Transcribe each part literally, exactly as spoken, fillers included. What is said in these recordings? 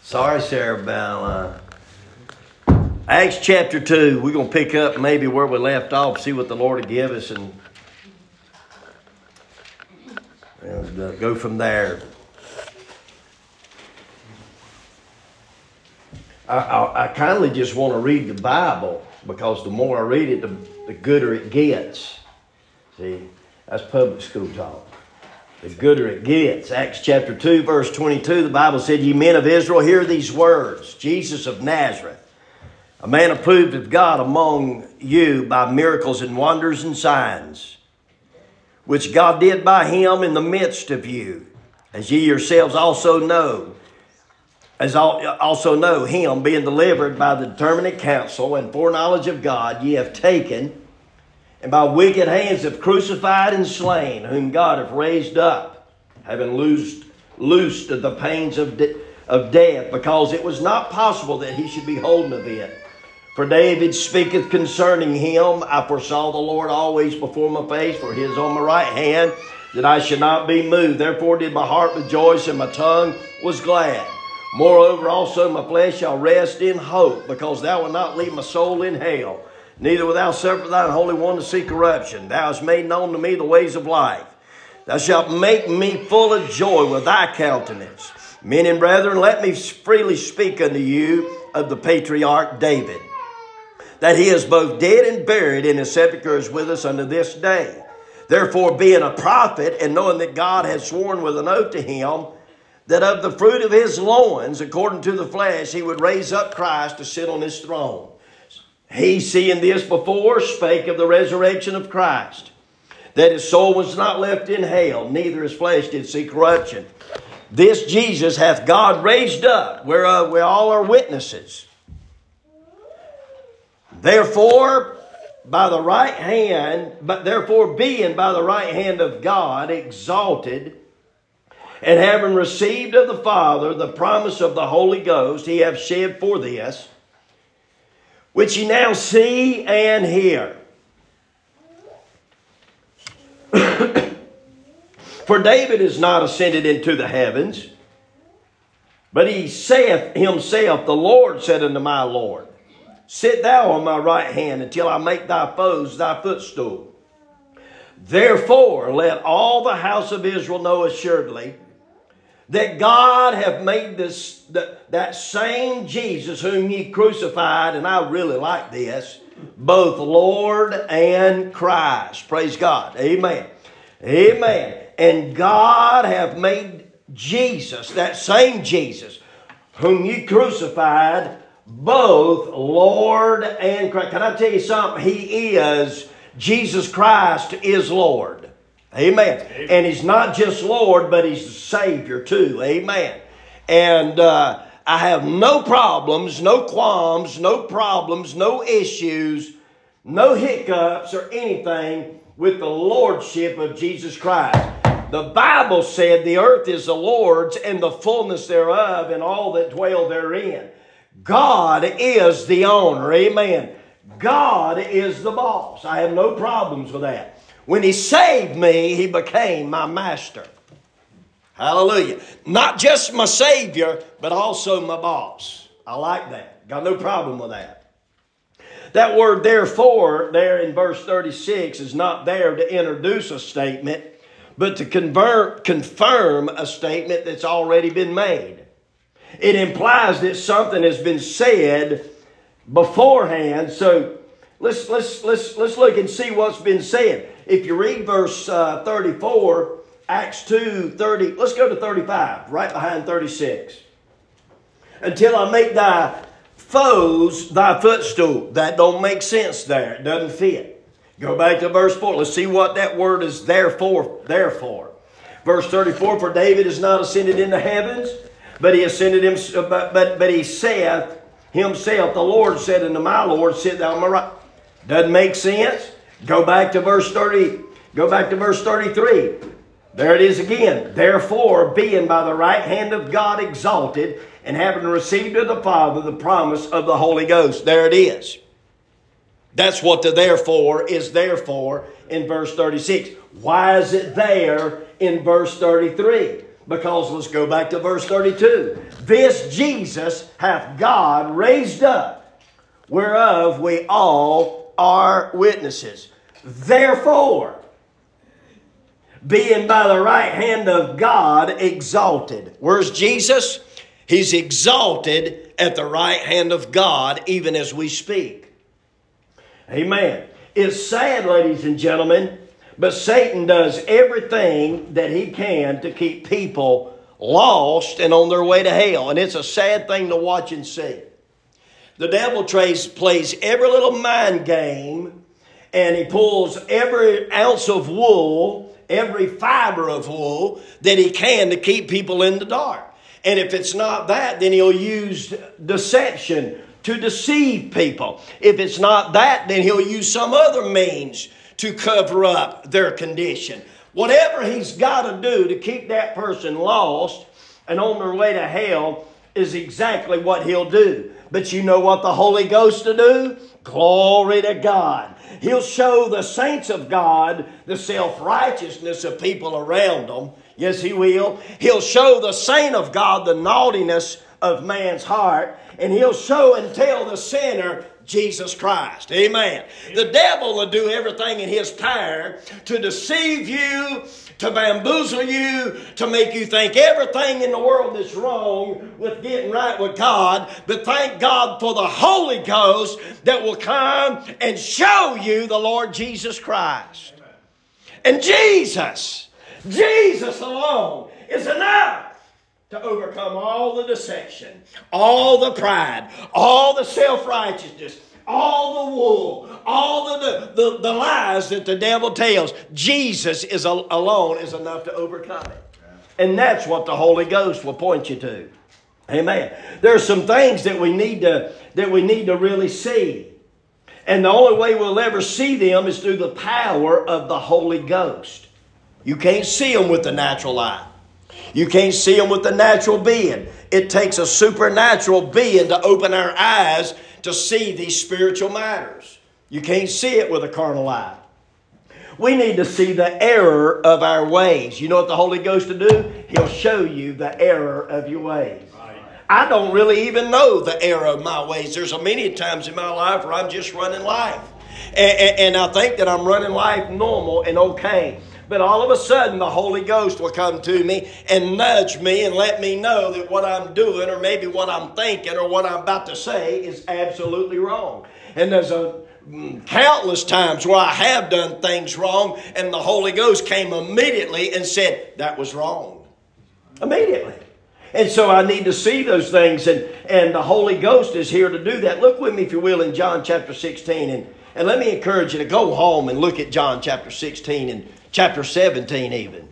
Sorry, Sarah Bella. Acts chapter two. We're going to pick up maybe where we left off, see what the Lord will give us, and, and uh, go from there. I, I, I kindly just want to read the Bible, because the more I read it, the, the gooder it gets. See, that's public school talk. The gooder it gets. Acts chapter two, verse twenty-two, the Bible said, "Ye men of Israel, hear these words. Jesus of Nazareth, a man approved of God among you by miracles and wonders and signs, which God did by him in the midst of you, as ye yourselves also know, as also know him, being delivered by the determinate counsel and foreknowledge of God, ye have taken, and by wicked hands have crucified and slain, whom God hath raised up, having loosed, loosed of the pains of, de- of death, because it was not possible that he should be holden of it. For David speaketh concerning him, I foresaw the Lord always before my face, for he is on my right hand, that I should not be moved. Therefore did my heart rejoice, and my tongue was glad. Moreover also my flesh shall rest in hope, because thou wilt not leave my soul in hell. Neither wilt thou suffer thine Holy One to see corruption. Thou hast made known to me the ways of life. Thou shalt make me full of joy with thy countenance. Men and brethren, let me freely speak unto you of the patriarch David, that he is both dead and buried, and his sepulchre is with us unto this day. Therefore, being a prophet, and knowing that God has sworn with an oath to him, that of the fruit of his loins, according to the flesh, he would raise up Christ to sit on his throne. He, seeing this before, spake of the resurrection of Christ, that his soul was not left in hell, neither his flesh did see corruption. This Jesus hath God raised up, whereof we all are witnesses. Therefore, by the right hand, but therefore being by the right hand of God exalted, and having received of the Father the promise of the Holy Ghost, he hath shed for this, which ye now see and hear. For David is not ascended into the heavens, but he saith himself, the Lord said unto my Lord, sit thou on my right hand until I make thy foes thy footstool. Therefore let all the house of Israel know assuredly, that God hath made this that, that same Jesus whom ye crucified, and I really like this, both Lord and Christ. Praise God. Amen. Amen. And God hath made Jesus, that same Jesus, whom ye crucified, both Lord and Christ. Can I tell you something? He is, Jesus Christ is Lord. Amen. Amen. And he's not just Lord, but he's the Savior too. Amen. And uh, I have no problems, no qualms, no problems, no issues, no hiccups or anything with the Lordship of Jesus Christ. The Bible said the earth is the Lord's and the fullness thereof and all that dwell therein. God is the owner. Amen. God is the boss. I have no problems with that. When he saved me, he became my master. Hallelujah. Not just my Savior, but also my boss. I like that. Got no problem with that. That word therefore there in verse thirty-six is not there to introduce a statement, but to convert, confirm a statement that's already been made. It implies that something has been said beforehand. So let's let's let's let's look and see what's been said. If you read verse uh, thirty-four, Acts two, thirty, let's go to thirty-five, right behind thirty-six. Until I make thy foes thy footstool. That don't make sense there. It doesn't fit. Go back to verse four. Let's see what that word is therefore. Therefore. Verse thirty-four, for David is not ascended into heavens, but he ascended him, but, but, but he saith himself, the Lord said unto my Lord, sit thou on my right. Doesn't make sense. Go back to verse thirty. Go back to verse thirty-three. There it is again. Therefore, being by the right hand of God exalted, and having received of the Father the promise of the Holy Ghost. There it is. That's what the therefore is there for in verse thirty-six. Why is it there in verse thirty-three? Because let's go back to verse thirty-two. This Jesus hath God raised up, whereof we all are witnesses. Therefore, being by the right hand of God exalted. Where's Jesus? He's exalted at the right hand of God, even as we speak. Amen. It's sad, ladies and gentlemen, but Satan does everything that he can to keep people lost and on their way to hell. And it's a sad thing to watch and see. The devil plays, plays every little mind game, and he pulls every ounce of wool, every fiber of wool that he can to keep people in the dark. And if it's not that, then he'll use deception to deceive people. If it's not that, then he'll use some other means to cover up their condition. Whatever he's got to do to keep that person lost and on their way to hell is exactly what he'll do. But you know what the Holy Ghost will do? Glory to God. He'll show the saints of God the self-righteousness of people around them. Yes, he will. He'll show the saint of God the naughtiness of man's heart. And he'll show and tell the sinner Jesus Christ. Amen. The devil will do everything in his power to deceive you, to bamboozle you, to make you think everything in the world is wrong with getting right with God. But thank God for the Holy Ghost that will come and show you the Lord Jesus Christ. And Jesus, Jesus alone is enough to overcome all the deception, all the pride, all the self-righteousness, all the wool, all the, the, the lies that the devil tells. Jesus is alone is enough to overcome it. And that's what the Holy Ghost will point you to. Amen. There are some things that we need to, that we need to really see. And the only way we'll ever see them is through the power of the Holy Ghost. You can't see them with the natural eye. You can't see them with the natural being. It takes a supernatural being to open our eyes to see these spiritual matters. You can't see it with a carnal eye. We need to see the error of our ways. You know what the Holy Ghost will do? He'll show you the error of your ways. I don't really even know the error of my ways. There's so many times in my life where I'm just running life. And, and, and I think that I'm running life normal and okay. But all of a sudden, the Holy Ghost will come to me and nudge me and let me know that what I'm doing or maybe what I'm thinking or what I'm about to say is absolutely wrong. And there's a countless times where I have done things wrong and the Holy Ghost came immediately and said, that was wrong. Immediately. And so I need to see those things, and, and the Holy Ghost is here to do that. Look with me, if you will, in John chapter sixteen. And, and let me encourage you to go home and look at John chapter sixteen and chapter seventeen even.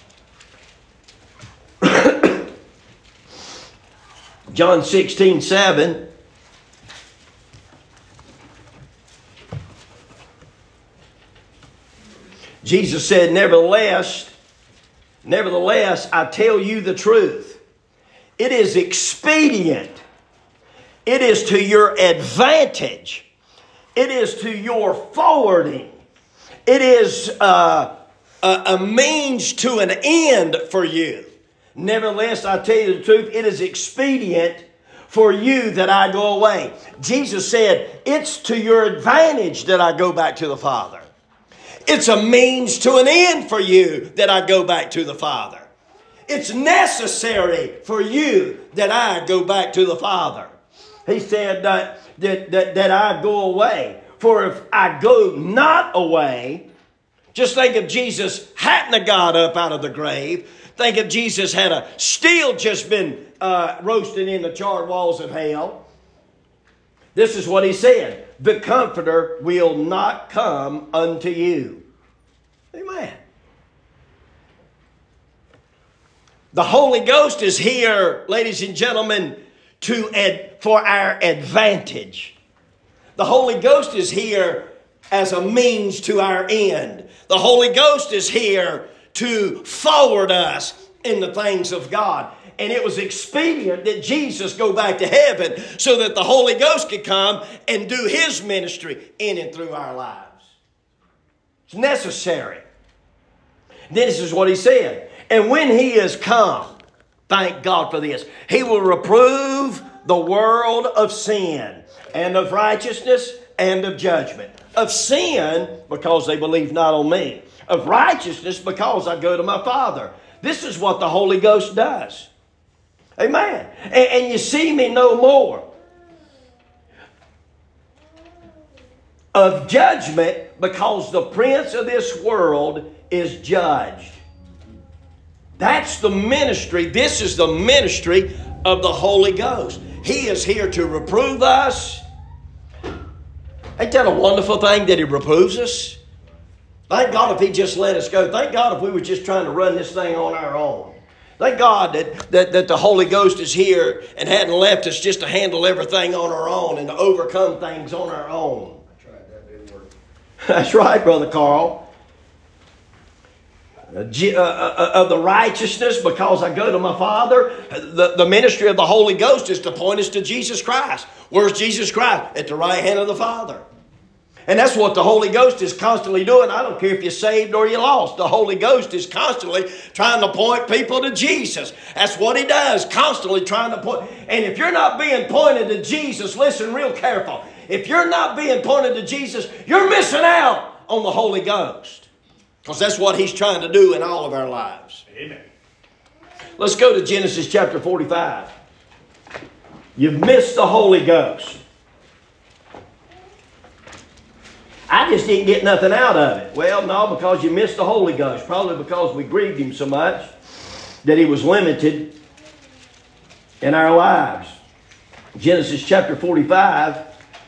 John sixteen, seven. Jesus said, Nevertheless, nevertheless, I tell you the truth. It is expedient. It is to your advantage. It is to your forwarding. It is uh, a, a means to an end for you. Nevertheless, I tell you the truth, it is expedient for you that I go away. Jesus said, it's to your advantage that I go back to the Father. It's a means to an end for you that I go back to the Father. It's necessary for you that I go back to the Father. He said that, that, that, that I go away. For if I go not away, just think if Jesus hadn't have got up out of the grave. Think if Jesus had a still just been uh, roasted in the charred walls of hell. This is what he said. The Comforter will not come unto you. Amen. The Holy Ghost is here, ladies and gentlemen, to ad, for our advantage. The Holy Ghost is here as a means to our end. The Holy Ghost is here to forward us in the things of God. And it was expedient that Jesus go back to heaven so that the Holy Ghost could come and do His ministry in and through our lives. It's necessary. This is what He said. And when he is come, thank God for this, he will reprove the world of sin and of righteousness and of judgment. Of sin, because they believe not on me. Of righteousness, because I go to my Father. This is what the Holy Ghost does. Amen. And, and you see me no more. Of judgment, because the prince of this world is judged. That's the ministry. This is the ministry of the Holy Ghost. He is here to reprove us. Ain't that a wonderful thing that He reproves us? Thank God if He just let us go. Thank God if we were just trying to run this thing on our own. Thank God that, that, that the Holy Ghost is here and hadn't left us just to handle everything on our own and to overcome things on our own. I tried that, didn't work. That's right, Brother Carl. Uh, uh, uh, of the righteousness, because I go to my Father. The, the ministry of the Holy Ghost is to point us to Jesus Christ. Where's Jesus Christ? At the right hand of the Father. And that's what the Holy Ghost is constantly doing. I don't care if you're saved or you're lost. The Holy Ghost is constantly trying to point people to Jesus. That's what He does, constantly trying to point. And if you're not being pointed to Jesus, listen real careful. If you're not being pointed to Jesus, you're missing out on the Holy Ghost. Because that's what He's trying to do in all of our lives. Amen. Let's go to Genesis chapter forty-five. You've missed the Holy Ghost. I just didn't get nothing out of it. Well, no, because you missed the Holy Ghost. Probably because we grieved Him so much that He was limited in our lives. Genesis chapter forty-five.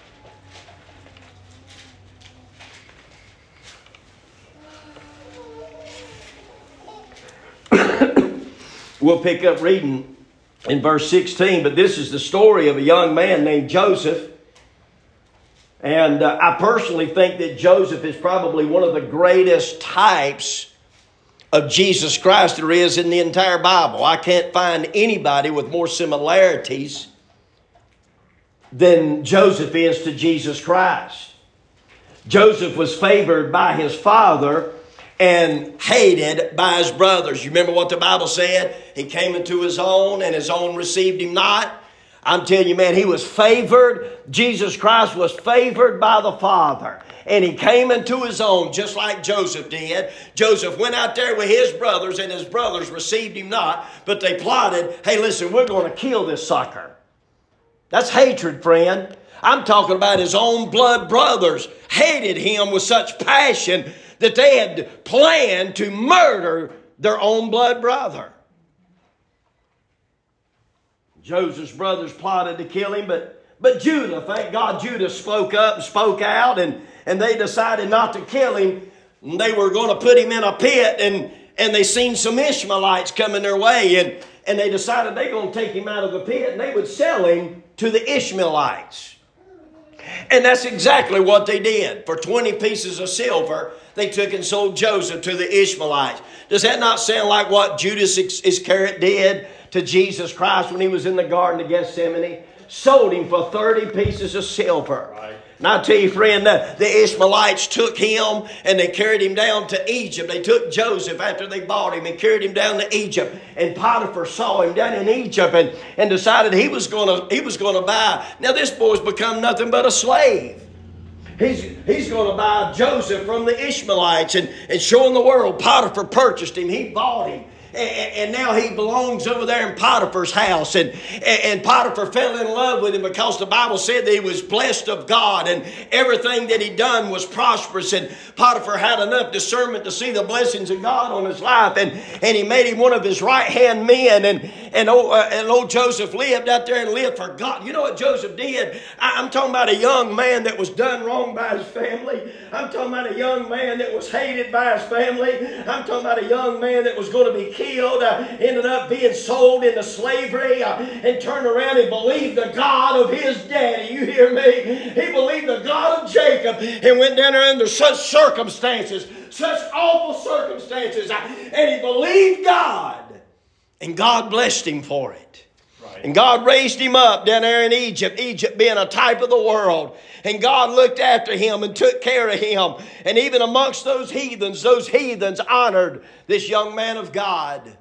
We'll pick up reading in verse sixteen, but this is the story of a young man named Joseph. And uh, I personally think that Joseph is probably one of the greatest types of Jesus Christ there is in the entire Bible. I can't find anybody with more similarities than Joseph is to Jesus Christ. Joseph was favored by his father and hated by his brothers. You remember what the Bible said? He came into his own and his own received him not. I'm telling you, man, he was favored. Jesus Christ was favored by the Father. And he came into his own just like Joseph did. Joseph went out there with his brothers and his brothers received him not. But they plotted, hey, listen, we're going to kill this sucker. That's hatred, friend. I'm talking about his own blood brothers hated him with such passion that they had planned to murder their own blood brother. Joseph's brothers plotted to kill him, but, but Judah, thank God Judah spoke up and spoke out, and, and they decided not to kill him. They were going to put him in a pit, and, and they seen some Ishmaelites coming their way, and, and they decided they're going to take him out of the pit, and they would sell him to the Ishmaelites. And that's exactly what they did. For twenty pieces of silver, they took and sold Joseph to the Ishmaelites. Does that not sound like what Judas Iscariot did to Jesus Christ when he was in the Garden of Gethsemane? Sold him for thirty pieces of silver. Right. And I tell you, friend, the, the Ishmaelites took him and they carried him down to Egypt. They took Joseph after they bought him and carried him down to Egypt. And Potiphar saw him down in Egypt and, and decided he was going to he was going to buy. Now this boy's become nothing but a slave. He's, he's going to buy Joseph from the Ishmaelites and, and showing the world Potiphar purchased him. He bought him. And now he belongs over there in Potiphar's house. And, and Potiphar fell in love with him because the Bible said that he was blessed of God and everything that he done was prosperous. And Potiphar had enough discernment to see the blessings of God on his life. And, and he made him one of his right-hand men. And, and, old, uh, and old Joseph lived out there and lived for God. You know what Joseph did? I, I'm talking about a young man that was done wrong by his family. I'm talking about a young man that was hated by his family. I'm talking about a young man that was going to be killed, uh, ended up being sold into slavery, uh, and turned around and believed the God of his daddy. You hear me? He believed the God of Jacob and went down there under such circumstances, such awful circumstances, uh, and he believed God, and God blessed him for it. Right. And God raised him up down there in Egypt, Egypt being a type of the world. And God looked after him and took care of him. And even amongst those heathens, those heathens honored this young man of God.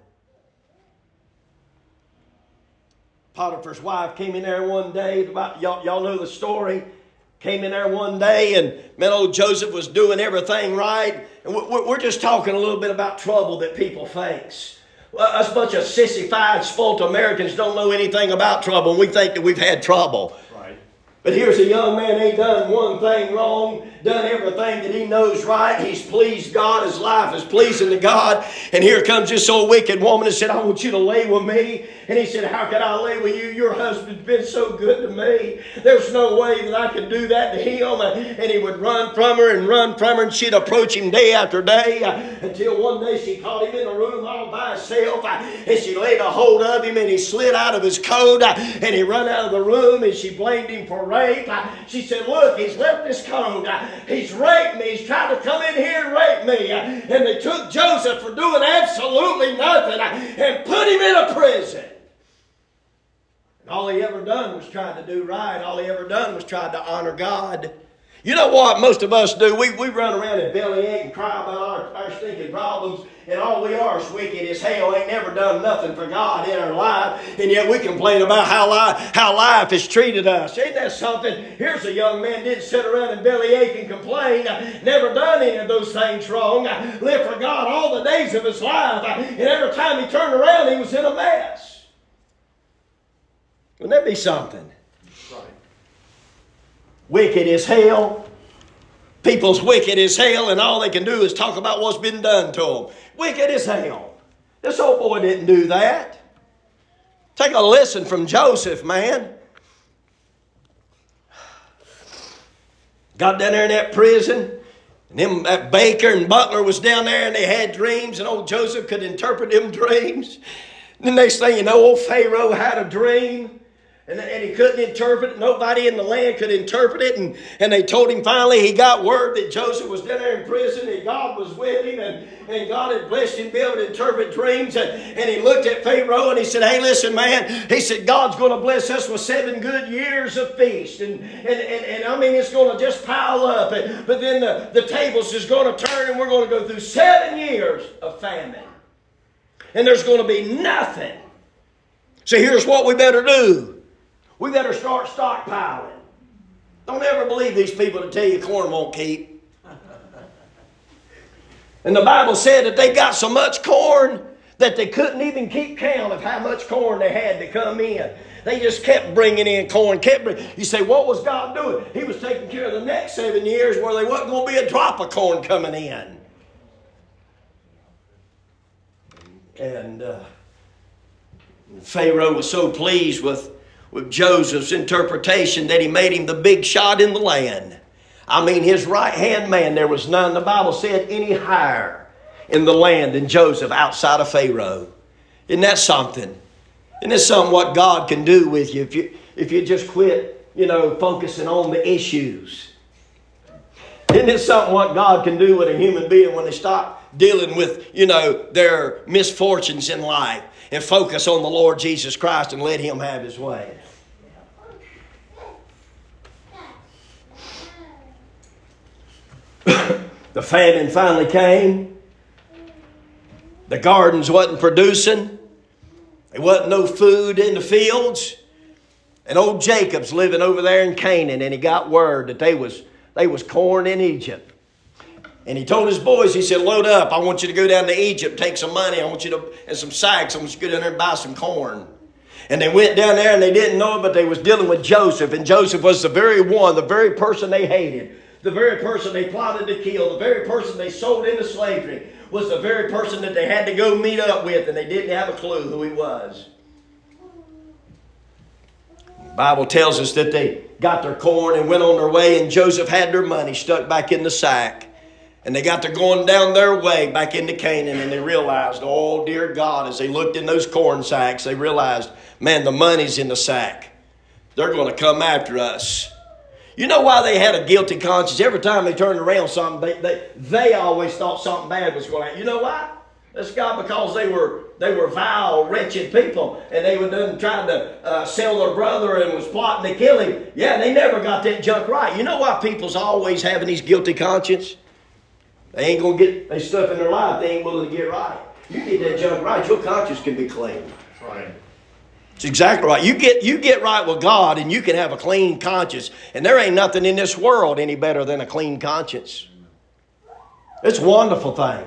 Potiphar's wife came in there one day. About, y'all, y'all know the story. Came in there one day, and man, old Joseph was doing everything right. And we're just talking a little bit about trouble that people face. Us bunch of sissified, spoilt Americans don't know anything about trouble, and we think that we've had trouble. Right. But here's a young man, ain't done one thing wrong, done everything that he knows right. He's pleased God. His life is pleasing to God. And here comes this old wicked woman and said, I want you to lay with me. And he said, how could I lay with you? Your husband's been so good to me. There's no way that I could do that to him. And he would run from her and run from her. And she'd approach him day after day until one day she caught him in a room all by himself. And she laid a hold of him and he slid out of his coat. And he run out of the room and she blamed him for rape. She said, look, he's left his coat. He's raped me. He's tried to come in here and rape me. And they took Joseph for doing absolutely nothing and put him in a prison. And all he ever done was try to do right. All he ever done was try to honor God. You know what most of us do? We, we run around and bellyache and cry about our, our stinking problems, and all we are is wicked as hell. Ain't never done nothing for God in our life, and yet we complain about how life, how life has treated us. Ain't that something? Here's a young man didn't sit around and bellyache and complain. Never done any of those things wrong. Lived for God all the days of his life, and every time he turned around, he was in a mess. Wouldn't that be something? Wicked as hell. People's wicked as hell, and all they can do is talk about what's been done to them. Wicked as hell. This old boy didn't do that. Take a lesson from Joseph, man. Got down there in that prison, and them, that baker and butler was down there, and they had dreams, and old Joseph could interpret them dreams. And the next thing you know, old Pharaoh had a dream. And, and he couldn't interpret it. Nobody in the land could interpret it. And, and they told him finally he got word that Joseph was down there in prison and God was with him. And, and God had blessed him to be able to interpret dreams. And, and he looked at Pharaoh and he said, hey, listen, man. He said, God's going to bless us with seven good years of feast. And, and, and, and I mean, it's going to just pile up. And, but then the, the tables is going to turn and we're going to go through seven years of famine. And there's going to be nothing. So here's what we better do. We better start stockpiling. Don't ever believe these people that tell you corn won't keep. And the Bible said that they got so much corn that they couldn't even keep count of how much corn they had to come in. They just kept bringing in corn. Kept bring. You say, what was God doing? He was taking care of the next seven years where there wasn't going to be a drop of corn coming in. And uh, Pharaoh was so pleased with with Joseph's interpretation that he made him the big shot in the land. I mean, his right-hand man, there was none, the Bible said, any higher in the land than Joseph outside of Pharaoh. Isn't that something? Isn't that something what God can do with you if you, if you just quit, you know, focusing on the issues? Isn't it something what God can do with a human being when they stop dealing with, you know, their misfortunes in life and focus on the Lord Jesus Christ and let Him have His way? The famine finally came. The gardens wasn't producing. There wasn't no food in the fields. And old Jacob's living over there in Canaan, and he got word that they was, they was corn in Egypt. And he told his boys, he said, load up. I want you to go down to Egypt, take some money. I want you to, and some sacks. I want you to go down there and buy some corn. And they went down there and they didn't know it, but they was dealing with Joseph. And Joseph was the very one, the very person they hated. The very person they plotted to kill. The very person they sold into slavery was the very person that they had to go meet up with. And they didn't have a clue who he was. The Bible tells us that they got their corn and went on their way. And Joseph had their money stuck back in the sack. And they got to going down their way back into Canaan. And they realized, oh dear God, as they looked in those corn sacks, they realized, man, the money's in the sack. They're going to come after us. You know why they had a guilty conscience? Every time they turned around something, they, they, they always thought something bad was going to happen. You know why? This guy, because they were they were vile, wretched people, and they were done trying to uh, sell their brother and was plotting to kill him. Yeah, they never got that junk right. You know why people's always having these guilty conscience? They ain't gonna get they stuff in their life they ain't willing to get right. You get that junk right, your conscience can be clean. That's right. It's exactly right. You get you get right with God, and you can have a clean conscience. And there ain't nothing in this world any better than a clean conscience. It's a wonderful thing.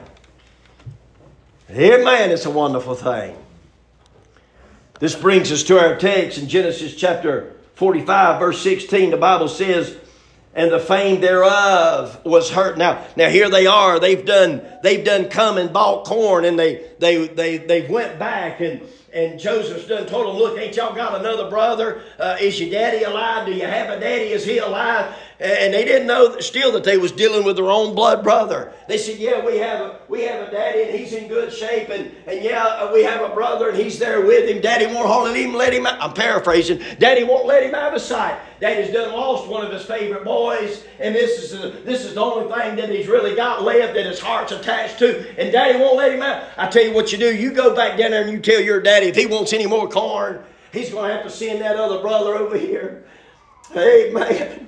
Amen, it's a wonderful thing. This brings us to our text in Genesis chapter forty-five, verse sixteen. The Bible says, and the fame thereof was hurt. Now, now here they are. They've done, they've done come and bought corn, and they they they they went back, and and Joseph's done told them, look, ain't y'all got another brother? Uh, is your daddy alive? Do you have a daddy? Is he alive? And they didn't know that still that they was dealing with their own blood brother. They said, yeah, we have a we have a daddy, and he's in good shape, and and yeah, we have a brother, and he's there with him. Daddy won't hardly even let him out. I'm paraphrasing. Daddy won't let him out of sight. Daddy's done lost one of his favorite boys, and this is a, this is the only thing that he's really got left that his heart's attached to, and Daddy won't let him out. I tell you what you do. You go back down there and you tell your daddy if he wants any more corn, he's going to have to send that other brother over here. Amen.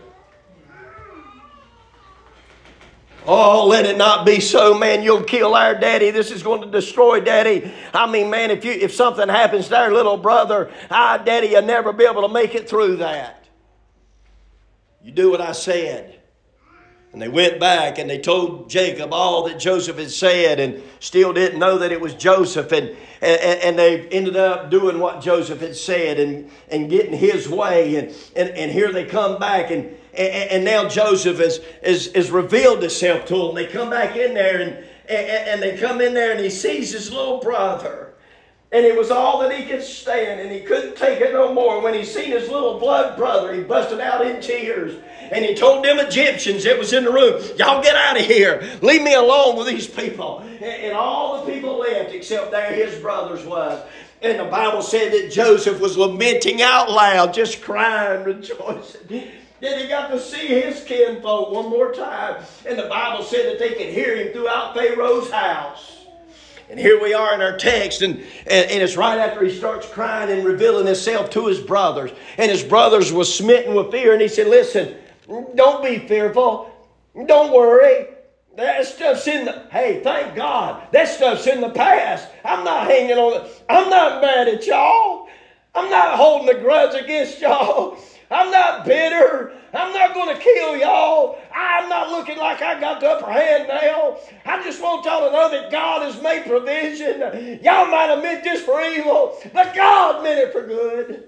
Oh, let it not be so, man. You'll kill our daddy. This is going to destroy daddy. I mean, man, if you if something happens to our little brother, our daddy will never be able to make it through that. You do what I said. And they went back and they told Jacob all that Joseph had said, and still didn't know that it was Joseph. And, and, and they ended up doing what Joseph had said and, and getting his way. And, and, and here they come back, and And, and now Joseph has, has, has revealed himself to them. They come back in there, and, and, and they come in there, and he sees his little brother. And it was all that he could stand, and he couldn't take it no more. When he seen his little blood brother, he busted out in tears. And he told them Egyptians that was in the room, y'all get out of here. Leave me alone with these people. And, and all the people left except there his brothers was. And the Bible said that Joseph was lamenting out loud, just crying, rejoicing. Then he got to see his kinfolk one more time. And the Bible said that they could hear him throughout Pharaoh's house. And here we are in our text, and, and, and it's right after he starts crying and revealing himself to his brothers. And his brothers were smitten with fear, and he said, listen, don't be fearful. Don't worry. That stuff's in the, hey, thank God, that stuff's in the past. I'm not hanging on it. I'm not mad at y'all. I'm not holding a grudge against y'all. I'm not bitter. I'm not going to kill y'all. I'm not looking like I got the upper hand now. I just want y'all to know that God has made provision. Y'all might have meant this for evil, but God meant it for good.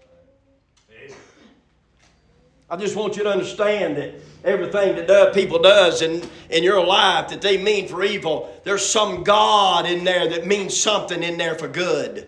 I just want you to understand that everything that does, people does in, in your life that they mean for evil, there's some God in there that means something in there for good.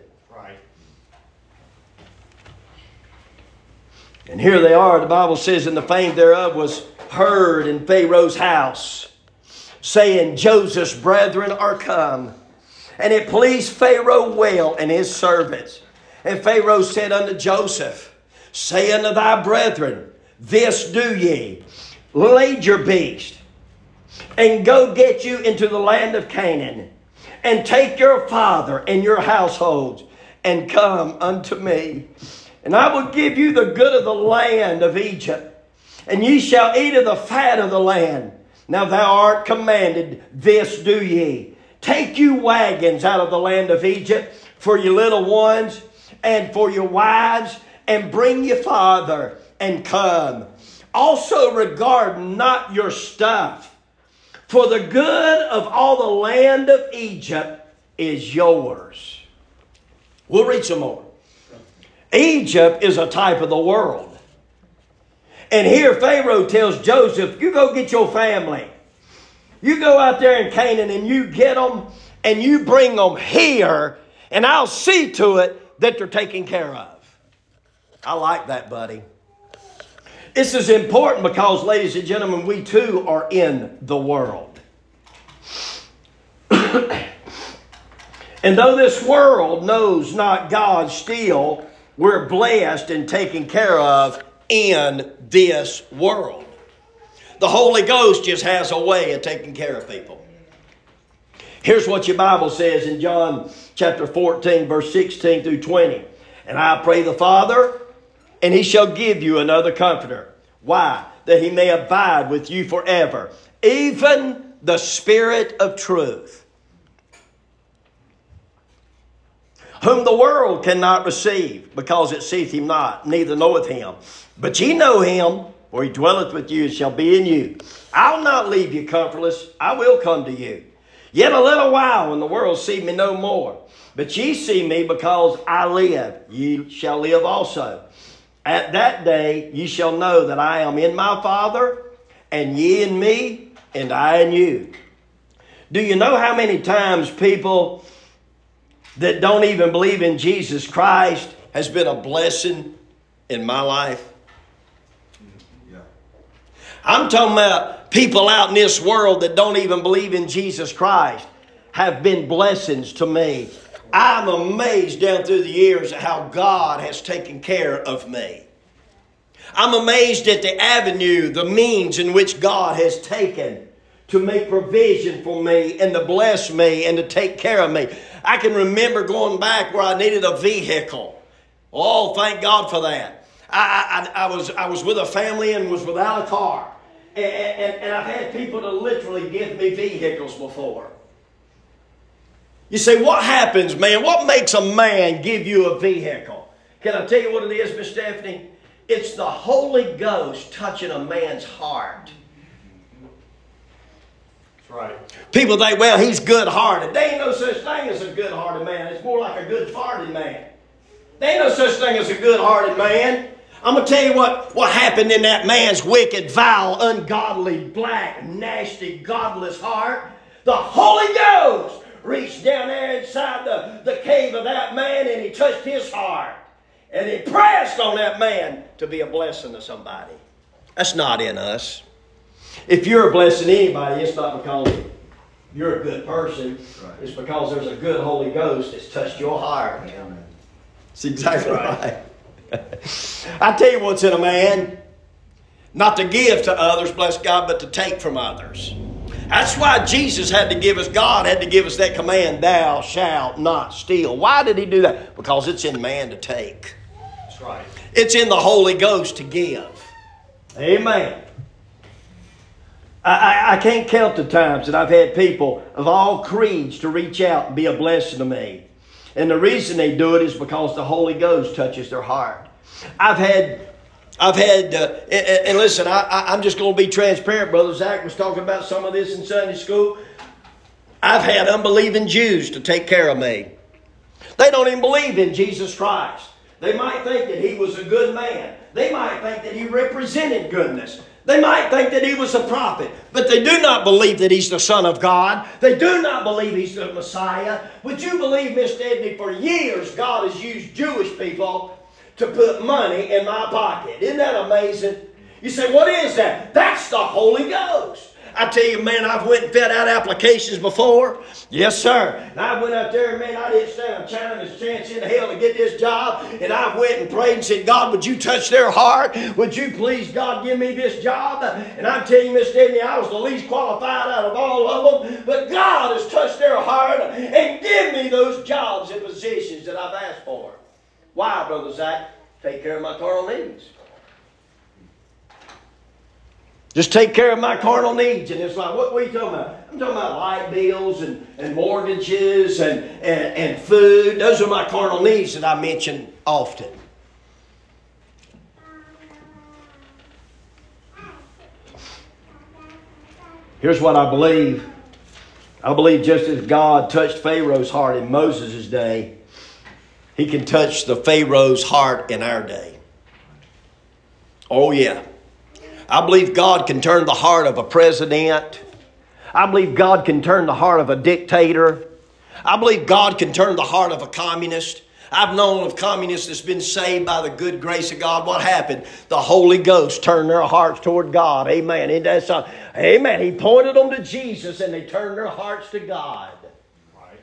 And here they are, the Bible says, and the fame thereof was heard in Pharaoh's house, saying, Joseph's brethren are come. And it pleased Pharaoh well and his servants. And Pharaoh said unto Joseph, say unto thy brethren, this do ye, lade your beast, and go get you into the land of Canaan, and take your father and your households, and come unto me. And I will give you the good of the land of Egypt, and ye shall eat of the fat of the land. Now thou art commanded, this do ye. Take you wagons out of the land of Egypt for your little ones and for your wives, and bring your father, and come. Also regard not your stuff, for the good of all the land of Egypt is yours. We'll read some more. Egypt is a type of the world. And here Pharaoh tells Joseph, you go get your family. You go out there in Canaan and you get them and you bring them here, and I'll see to it that they're taken care of. I like that, buddy. This is important because, ladies and gentlemen, we too are in the world. And though this world knows not God, still we're blessed and taken care of in this world. The Holy Ghost just has a way of taking care of people. Here's what your Bible says in John chapter fourteen, verse sixteen through twenty. And I pray the Father, and He shall give you another Comforter. Why? That He may abide with you forever. Even the Spirit of truth, whom the world cannot receive, because it seeth Him not, neither knoweth Him. But ye know Him, for He dwelleth with you and shall be in you. I'll not leave you comfortless. I will come to you. Yet a little while, and the world see me no more. But ye see me, because I live. Ye shall live also. At that day ye shall know that I am in my Father, and ye in me, and I in you. Do you know how many times people that don't even believe in Jesus Christ has been a blessing in my life? Yeah. I'm talking about people out in this world that don't even believe in Jesus Christ have been blessings to me. I'm amazed down through the years at how God has taken care of me. I'm amazed at the avenue, the means in which God has taken to make provision for me and to bless me and to take care of me. I can remember going back where I needed a vehicle. Oh, thank God for that. I, I, I, was, I was with a family and was without a car. And, and, and I've had people to literally give me vehicles before. You say, what happens, man? What makes a man give you a vehicle? Can I tell you what it is, Miss Stephanie? It's the Holy Ghost touching a man's heart. That's right. People think, well, he's good-hearted. There ain't no such thing as a good-hearted man. It's more like a good-farted man. There ain't no such thing as a good-hearted man. I'm going to tell you what, what happened in that man's wicked, vile, ungodly, black, nasty, godless heart. The Holy Ghost reached down there inside the, the cave of that man and He touched his heart. And He pressed on that man to be a blessing to somebody. That's not in us. If you're a blessing to anybody, it's not because you're a good person. Right. It's because there's a good Holy Ghost that's touched your heart. Amen. That's exactly right. right. I tell you what's in a man. Not to give to others, bless God, but to take from others. That's why Jesus had to give us, God had to give us that command, thou shalt not steal. Why did He do that? Because it's in man to take. That's right. It's in the Holy Ghost to give. Amen. I, I, I can't count the times that I've had people of all creeds to reach out and be a blessing to me. And the reason they do it is because the Holy Ghost touches their heart. I've had... I've had, uh, and, and listen, I, I, I'm just going to be transparent. Brother Zach was talking about some of this in Sunday school. I've had unbelieving Jews to take care of me. They don't even believe in Jesus Christ. They might think that He was a good man. They might think that He represented goodness. They might think that He was a prophet. But they do not believe that He's the Son of God. They do not believe He's the Messiah. Would you believe, Miss Edney, for years God has used Jewish people to put money in my pocket? Isn't that amazing? You say, what is that? That's the Holy Ghost. I tell you, man, I've went and filled out applications before. Yes, sir. And I went out there, and man, I didn't stand a China's chance in hell to get this job. And I went and prayed and said, God, would you touch their heart? Would you please, God, give me this job? And I'm telling you, Miss Disney, I was the least qualified out of all of them. But God has touched their heart and give me those jobs and positions that I've asked for. Why, Brother Zach? Take care of my carnal needs. Just take care of my carnal needs. And it's like, what, what are you talking about? I'm talking about light bills and, and mortgages and, and, and food. Those are my carnal needs that I mention often. Here's what I believe. I believe just as God touched Pharaoh's heart in Moses' day, He can touch the Pharaoh's heart in our day. Oh, yeah. I believe God can turn the heart of a president. I believe God can turn the heart of a dictator. I believe God can turn the heart of a communist. I've known of communists that's been saved by the good grace of God. What happened? The Holy Ghost turned their hearts toward God. Amen. Isn't that something? Amen. He pointed them to Jesus and they turned their hearts to God. Right.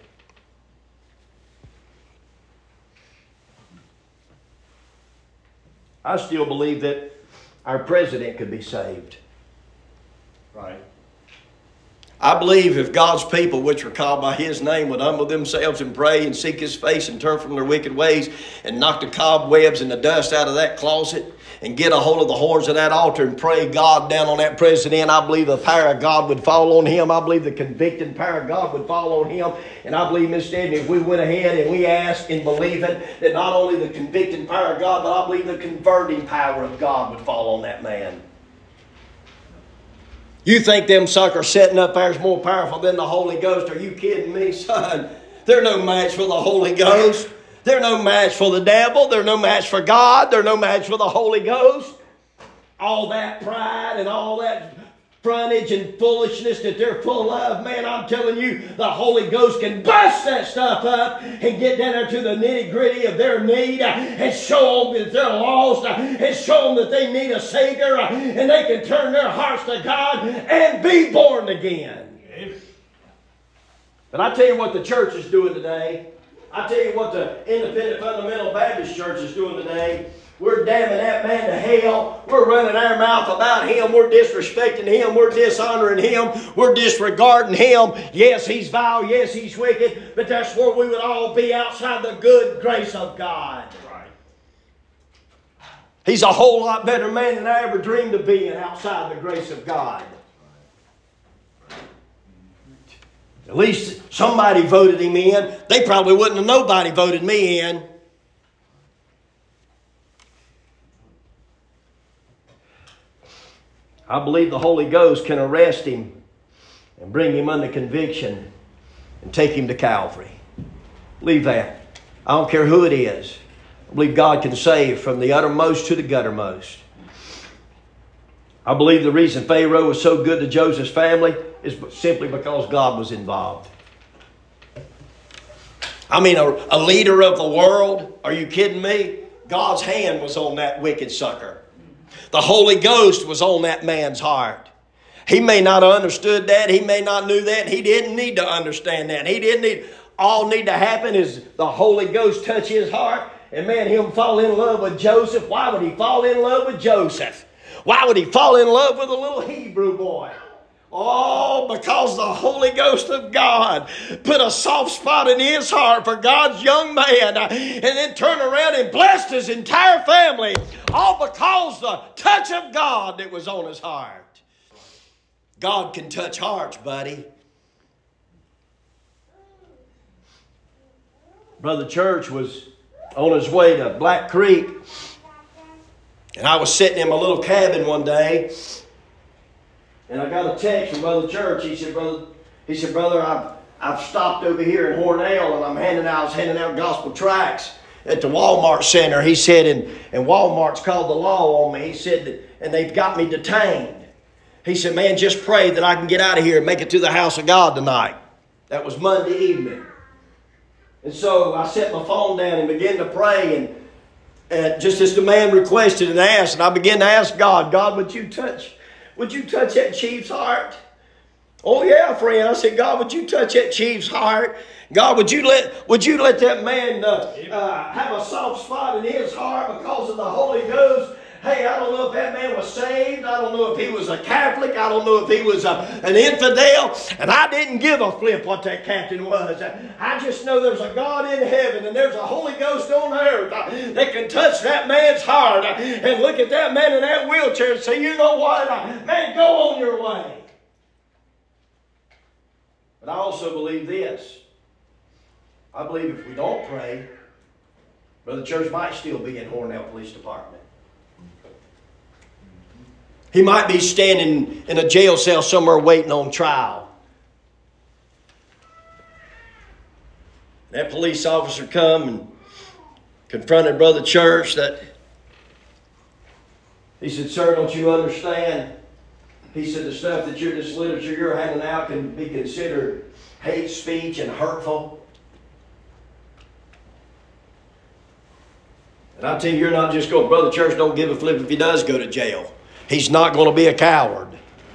I still believe that our president could be saved. Right. I believe if God's people, which are called by His name, would humble themselves and pray and seek His face and turn from their wicked ways and knock the cobwebs and the dust out of that closet and get a hold of the horns of that altar and pray God down on that president, I believe the power of God would fall on him. I believe the convicting power of God would fall on him. And I believe, Miss Stephanie, if we went ahead and we asked and believing that not only the convicting power of God, but I believe the converting power of God would fall on that man. You think them suckers setting up there is more powerful than the Holy Ghost? Are you kidding me, son? They're no match for the Holy Ghost. They're no match for the devil. They're no match for God. They're no match for the Holy Ghost. All that pride and all that frontage and foolishness that they're full of, man, I'm telling you, the Holy Ghost can bust that stuff up and get down there to the nitty-gritty of their need and show them that they're lost and show them that they need a Savior and they can turn their hearts to God and be born again. But I tell you what the church is doing today. I tell you what the Independent Fundamental Baptist Church is doing today. We're damning that man to hell. We're running our mouth about him. We're disrespecting him. We're dishonoring him. We're disregarding him. Yes, he's vile. Yes, he's wicked. But that's where we would all be outside the good grace of God. Right. He's a whole lot better man than I ever dreamed of being outside the grace of God. At least somebody voted him in. They probably wouldn't have nobody voted me in. I believe the Holy Ghost can arrest him and bring him under conviction and take him to Calvary. Believe that. I don't care who it is. I believe God can save from the uttermost to the guttermost. I believe the reason Pharaoh was so good to Joseph's family is simply because God was involved. I mean, a, a leader of the world? Are you kidding me? God's hand was on that wicked sucker. The Holy Ghost was on that man's heart. He may not have understood that. He may not knew that. He didn't need to understand that. He didn't need... All need to happen is the Holy Ghost touch his heart and man, him fall in love with Joseph. Why would he fall in love with Joseph? Why would he fall in love with a little Hebrew boy? Oh, because the Holy Ghost of God put a soft spot in his heart for God's young man and then turned around and blessed his entire family. All because the touch of God that was on his heart. God can touch hearts, buddy. Brother Church was on his way to Black Creek. And I was sitting in my little cabin one day. And I got a text from Brother Church. He said, Brother, he said, Brother, I've, I've stopped over here in Hornell and I'm handing out, I was handing out gospel tracts at the Walmart Center. He said, and, and Walmart's called the law on me. He said, that, and they've got me detained. He said, man, just pray that I can get out of here and make it to the house of God tonight. That was Monday evening. And so I set my phone down and began to pray. And, and just as the man requested and asked, and I began to ask God, God, would you touch Would you touch that chief's heart? Oh yeah, friend. I said, God, would you touch that chief's heart? God, would you let would you let that man uh, uh, have a soft spot in his heart because of the Holy Ghost? Hey, I don't know if that man was saved. I don't know if he was a Catholic. I don't know if he was a, an infidel. And I didn't give a flip what that captain was. I just know there's a God in heaven and there's a Holy Ghost on earth that can touch that man's heart and look at that man in that wheelchair and say, you know what? Man, go on your way. But I also believe this. I believe if we don't pray, Brother Church might still be in Hornell Police Department. He might be standing in a jail cell somewhere waiting on trial. That police officer come and confronted Brother Church that he said, sir, don't you understand? He said, the stuff that you're, this literature you're handing out can be considered hate speech and hurtful. And I tell you, you're not just going, Brother Church don't give a flip if he does go to jail. He's not going to be a coward.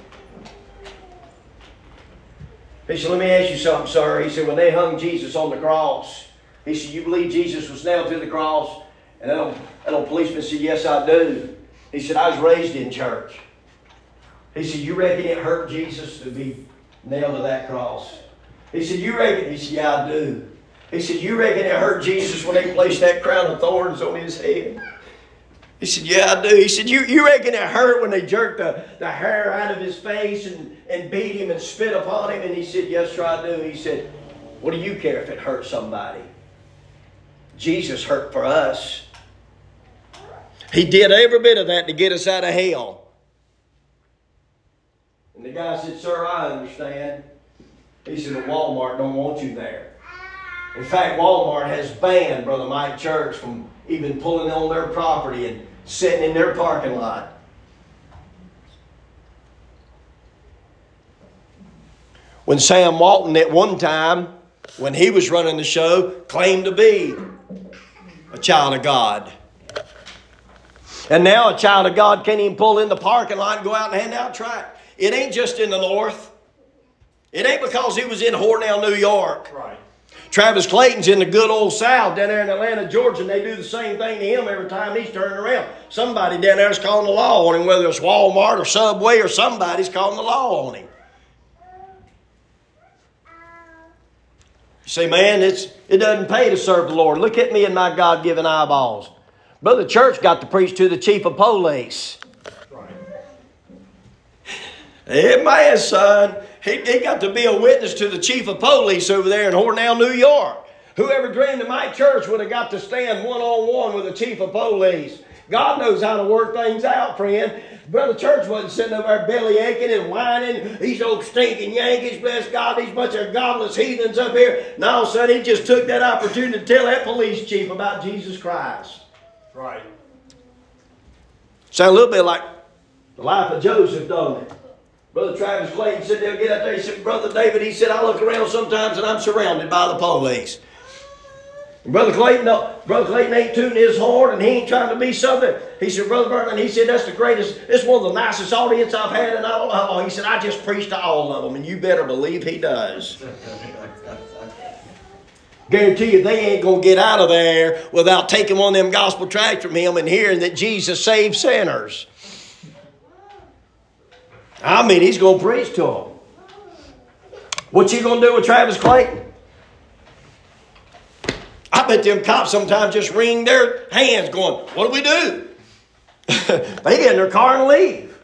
He said, let me ask you something, sir. He said, when they hung Jesus on the cross, he said, you believe Jesus was nailed to the cross? And that old, that old policeman said, yes, I do. He said, I was raised in church. He said, you reckon it hurt Jesus to be nailed to that cross. He said, you reckon? He said, yeah, I do. He said, you reckon it hurt Jesus when they placed that crown of thorns on his head? He said, yeah, I do. He said, you, you reckon it hurt when they jerked the, the hair out of his face and, and beat him and spit upon him? And he said, yes, sir, I do. He said, what do you care if it hurt somebody? Jesus hurt for us. He did every bit of that to get us out of hell. And the guy said, sir, I understand. He said, but Walmart don't want you there. In fact, Walmart has banned Brother Mike Church from even pulling on their property and sitting in their parking lot. When Sam Walton at one time, when he was running the show, claimed to be a child of God. And now a child of God can't even pull in the parking lot and go out and hand out tract. It ain't just in the north. It ain't because he was in Hornell, New York. Right. Travis Clayton's in the good old South down there in Atlanta, Georgia, and they do the same thing to him every time he's turning around. Somebody down there is calling the law on him, whether it's Walmart or Subway or somebody's calling the law on him. You say, man, it's, it doesn't pay to serve the Lord. Look at me and my God-given eyeballs. Brother Church got to preach to the chief of police. Right. Hey, man, son. He, he got to be a witness to the chief of police over there in Hornell, New York. Whoever dreamed that my church would have got to stand one-on-one with the chief of police. God knows how to work things out, friend. Brother Church wasn't sitting over there belly aching and whining. These old stinking Yankees, bless God, these bunch of godless heathens up here. And all of a sudden, he just took that opportunity to tell that police chief about Jesus Christ. Right. Sound a little bit like the life of Joseph, don't it? Brother Travis Clayton said they'll get out there. He said, Brother David, he said, I look around sometimes and I'm surrounded by the police. And Brother Clayton, no, Brother Clayton ain't tooting his horn and he ain't trying to be something. He said, Brother Bergman, he said, that's the greatest, it's one of the nicest audience I've had in all how long. He said, I just preached to all of them, and you better believe he does. Guarantee you they ain't going to get out of there without taking one of them gospel tracts from him and hearing that Jesus saves sinners. I mean, he's going to preach to them. What you going to do with Travis Clayton? I bet them cops sometimes just wring their hands going, what do we do? They get in their car and leave.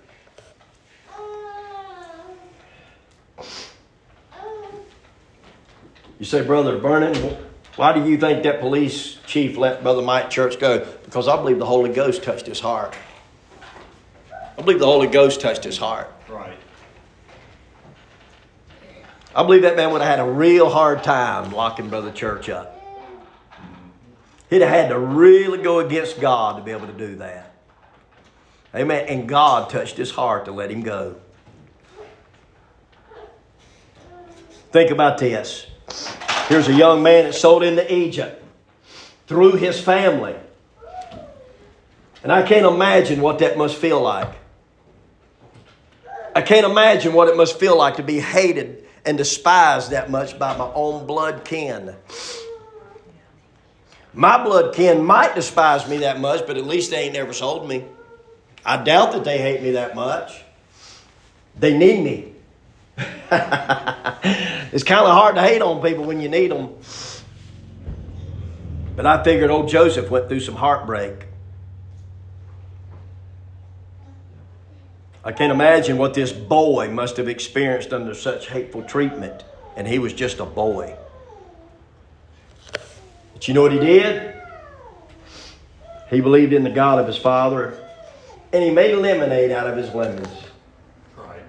You say, Brother Vernon, why do you think that police chief let Brother Mike Church go? Because I believe the Holy Ghost touched his heart. I believe the Holy Ghost touched his heart. Right. I believe that man would have had a real hard time locking Brother Church up. He'd have had to really go against God to be able to do that. Amen. And God touched his heart to let him go. Think about this. Here's a young man that sold into Egypt through his family. And I can't imagine what that must feel like. I can't imagine what it must feel like to be hated and despised that much by my own blood kin. My blood kin might despise me that much, but at least they ain't never sold me. I doubt that they hate me that much. They need me. It's kind of hard to hate on people when you need them. But I figured old Joseph went through some heartbreak. I can't imagine what this boy must have experienced under such hateful treatment. And he was just a boy. But you know what he did? He believed in the God of his father. And he made lemonade out of his lemons. Right.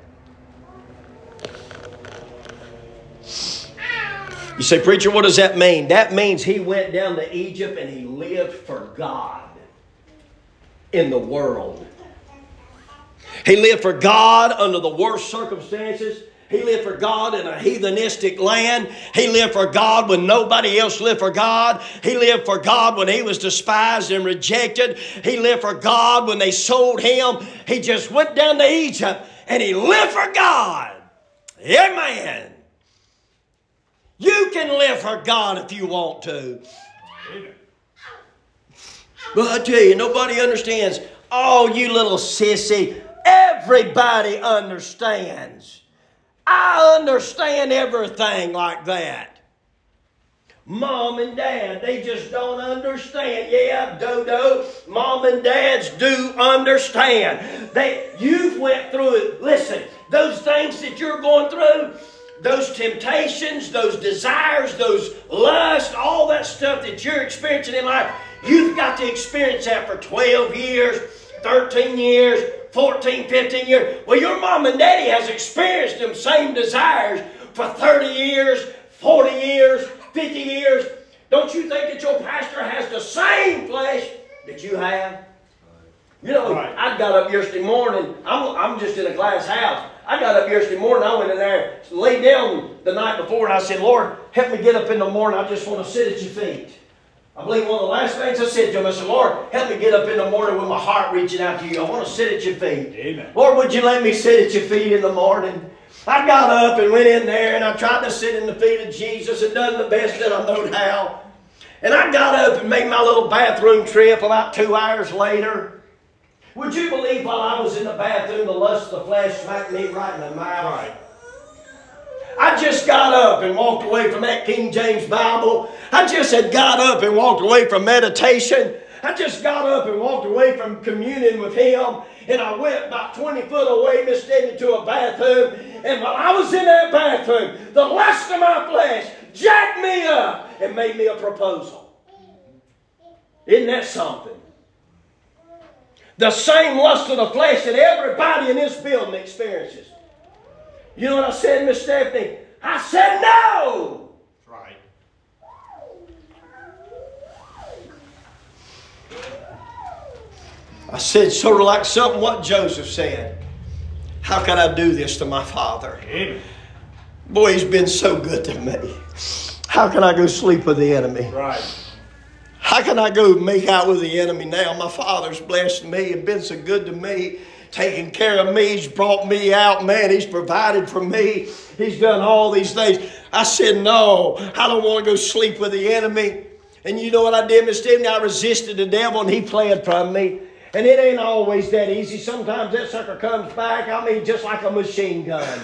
You say, preacher, what does that mean? That means he went down to Egypt and he lived for God in the world. He lived for God under the worst circumstances. He lived for God in a heathenistic land. He lived for God when nobody else lived for God. He lived for God when he was despised and rejected. He lived for God when they sold him. He just went down to Egypt and he lived for God. Amen. You can live for God if you want to. But I tell you, nobody understands. Oh, you little sissy. Everybody understands. I understand everything like that. Mom and Dad, they just don't understand. Yeah, Dodo, Mom and Dads do understand. They, you've went through it. Listen, those things that you're going through, those temptations, those desires, those lusts, all that stuff that you're experiencing in life, you've got to experience that for twelve years, thirteen years, fourteen, fifteen years. Well, your mom and daddy has experienced them same desires for thirty years, forty years, fifty years. Don't you think that your pastor has the same flesh that you have? You know, right. I got up yesterday morning. I'm, I'm just in a glass house. I got up yesterday morning. I went in there, laid down the night before, and I said, Lord, help me get up in the morning. I just want to sit at your feet. I believe one of the last things I said to him, I said, Lord, help me get up in the morning with my heart reaching out to you. I want to sit at your feet. Amen. Lord, would you let me sit at your feet in the morning? I got up and went in there, and I tried to sit in the feet of Jesus and done the best that I knowed how. And I got up and made my little bathroom trip about two hours later. Would you believe while I was in the bathroom, the lust of the flesh smacked me right in the mouth? Right. I just got up and walked away from that King James Bible. I just had got up and walked away from meditation. I just got up and walked away from communion with Him. And I went about twenty foot away, Miss Debbie, to a bathroom. And while I was in that bathroom, the lust of my flesh jacked me up and made me a proposal. Isn't that something? The same lust of the flesh that everybody in this building experiences. You know what I said, Miss Stephanie? I said no! That's right. I said sort of like something what Joseph said. How can I do this to my father? Amen. Boy, he's been so good to me. How can I go sleep with the enemy? Right. How can I go make out with the enemy now? My father's blessed me and been so good to me, taking care of me. He's brought me out, man. He's provided for me. He's done all these things. I said, no, I don't want to go sleep with the enemy. And you know what I did, Miss Stephanie? I resisted the devil and he fled from me. And it ain't always that easy. Sometimes that sucker comes back, I mean, just like a machine gun.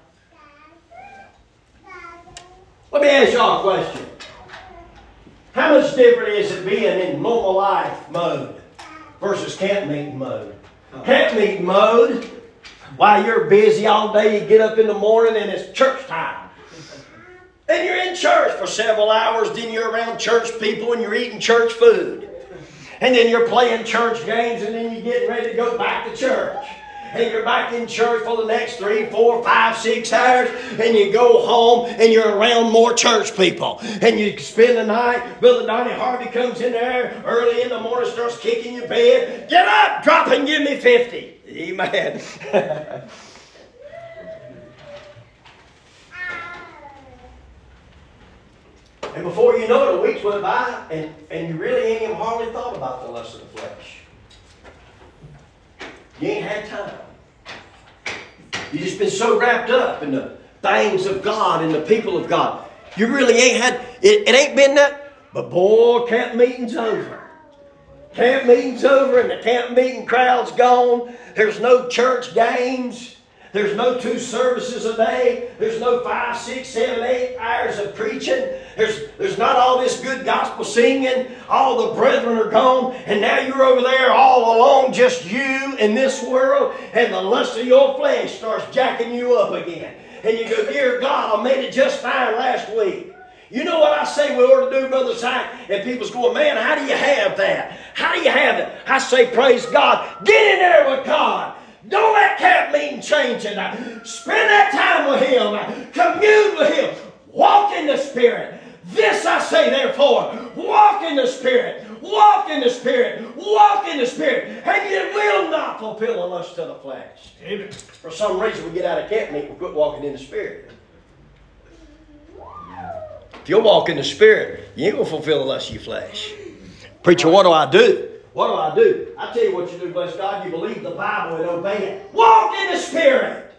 Let me ask y'all a question. How much different is it being in normal life mode versus camp meeting mode? Camp meeting mode, while you're busy all day, you get up in the morning and it's church time. And you're in church for several hours, then you're around church people and you're eating church food. And then you're playing church games and then you're getting ready to go back to church. And you're back in church for the next three, four, five, six hours. And you go home and you're around more church people. And you spend the night. Brother Donnie Harvey comes in there early in the morning, starts kicking your bed. Get up, drop and give me fifty. Amen. And before you know it, a week went by and, and you really ain't even hardly thought about the lust of the flesh. You ain't had time. You just been so wrapped up in the things of God and the people of God. You really ain't had, it, it ain't been that, but boy, camp meeting's over. Camp meeting's over and the camp meeting crowd's gone. There's no church games. There's no two services a day. There's no five, six, seven, eight hours of preaching. There's, there's not all this good gospel singing. All the brethren are gone. And now you're over there all alone, just you in this world. And the lust of your flesh starts jacking you up again. And you go, dear God, I made it just fine last week. You know what I say we ought to do, Brother Si? And people's going, man, how do you have that? How do you have it? I say, praise God. Get in there with God. Don't let camp meeting change it. Spend that time with Him. Commune with Him. Walk in the Spirit. This I say, therefore, walk in the Spirit. Walk in the Spirit. Walk in the Spirit. And you will not fulfill the lust of the flesh. Amen. For some reason, we get out of camp meeting, we quit walking in the Spirit. If you'll walk in the Spirit, you ain't going to fulfill the lust of your flesh. Preacher, what do I do? What do I do? I tell you what you do, bless God. You believe the Bible and obey it. Walk in the Spirit.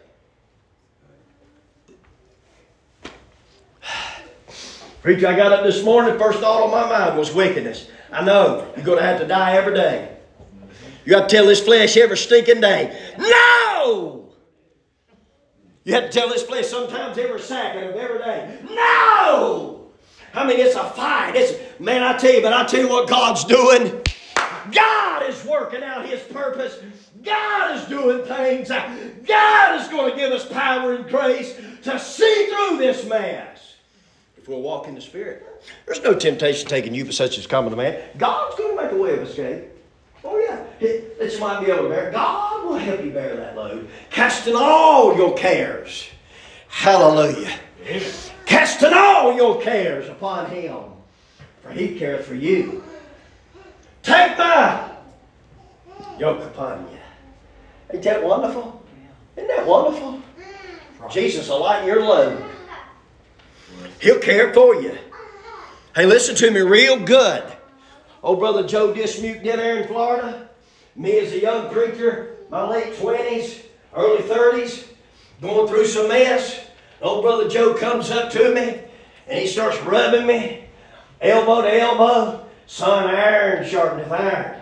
Preacher, I got up this morning. First thought on my mind was wickedness. I know. You're going to have to die every day. You got to tell this flesh every stinking day, no! You have to tell this flesh sometimes every second of every day, no! I mean, it's a fight. It's, man, I tell you, but I tell you what God's doing. God is working out His purpose. God is doing things. God is going to give us power and grace to see through this mess. If we'll walk in the Spirit. There's no temptation taking you for such as common to man. God's going to make a way of escape. Oh yeah, that you might be able to bear. God will help you bear that load. Casting all your cares. Hallelujah. Amen. Casting all your cares upon Him. For He careth for you. Take my yoke upon you. Ain't that wonderful? Isn't that wonderful? Jesus will lighten your load. He'll care for you. Hey, listen to me real good. Old brother Joe Dismute down there in Florida. Me as a young preacher, my late twenties, early thirties, going through some mess. Old brother Joe comes up to me and he starts rubbing me, elbow to elbow. Son, iron sharpeneth iron.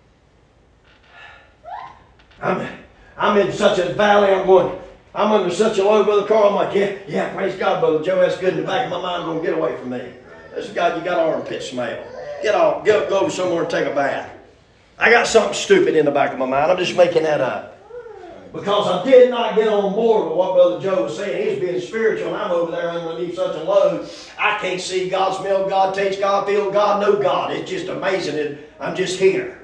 I'm, I'm in such a valley, I'm going, I'm under such a load, Brother Carl. I'm like, yeah, yeah, praise God, Brother Joe. That's good. In the back of my mind, I'm going to get away from me. This God, you got armpit smell. Get off, go, go somewhere and take a bath. I got something stupid in the back of my mind. I'm just making that up. Because I did not get on board with what Brother Joe was saying. He's being spiritual, and I'm over there underneath such a load. I can't see God, smell God, taste God, feel God, know God. It's just amazing that I'm just here.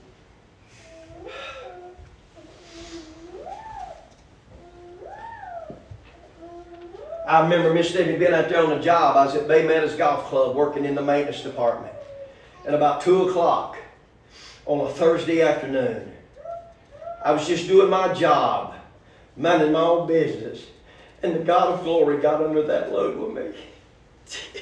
I remember Miss Stevie being out there on a job. I was at Bay Meadows Golf Club working in the maintenance department. And about two o'clock on a Thursday afternoon, I was just doing my job, minding my own business. And the God of glory got under that load with me.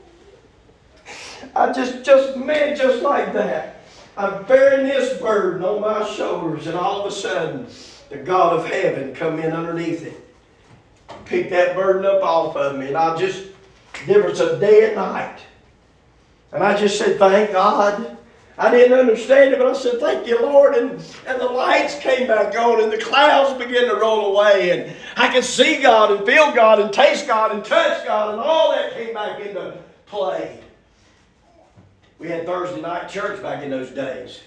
I just, just, man, just like that. I'm bearing this burden on my shoulders, and all of a sudden, the God of heaven come in underneath it. Pick that burden up off of me. And I just, there was a day and night. And I just said, thank God. I didn't understand it, but I said, thank you, Lord. And, and the lights came back on, and the clouds began to roll away. And I could see God and feel God and taste God and touch God. And all that came back into play. We had Thursday night church back in those days.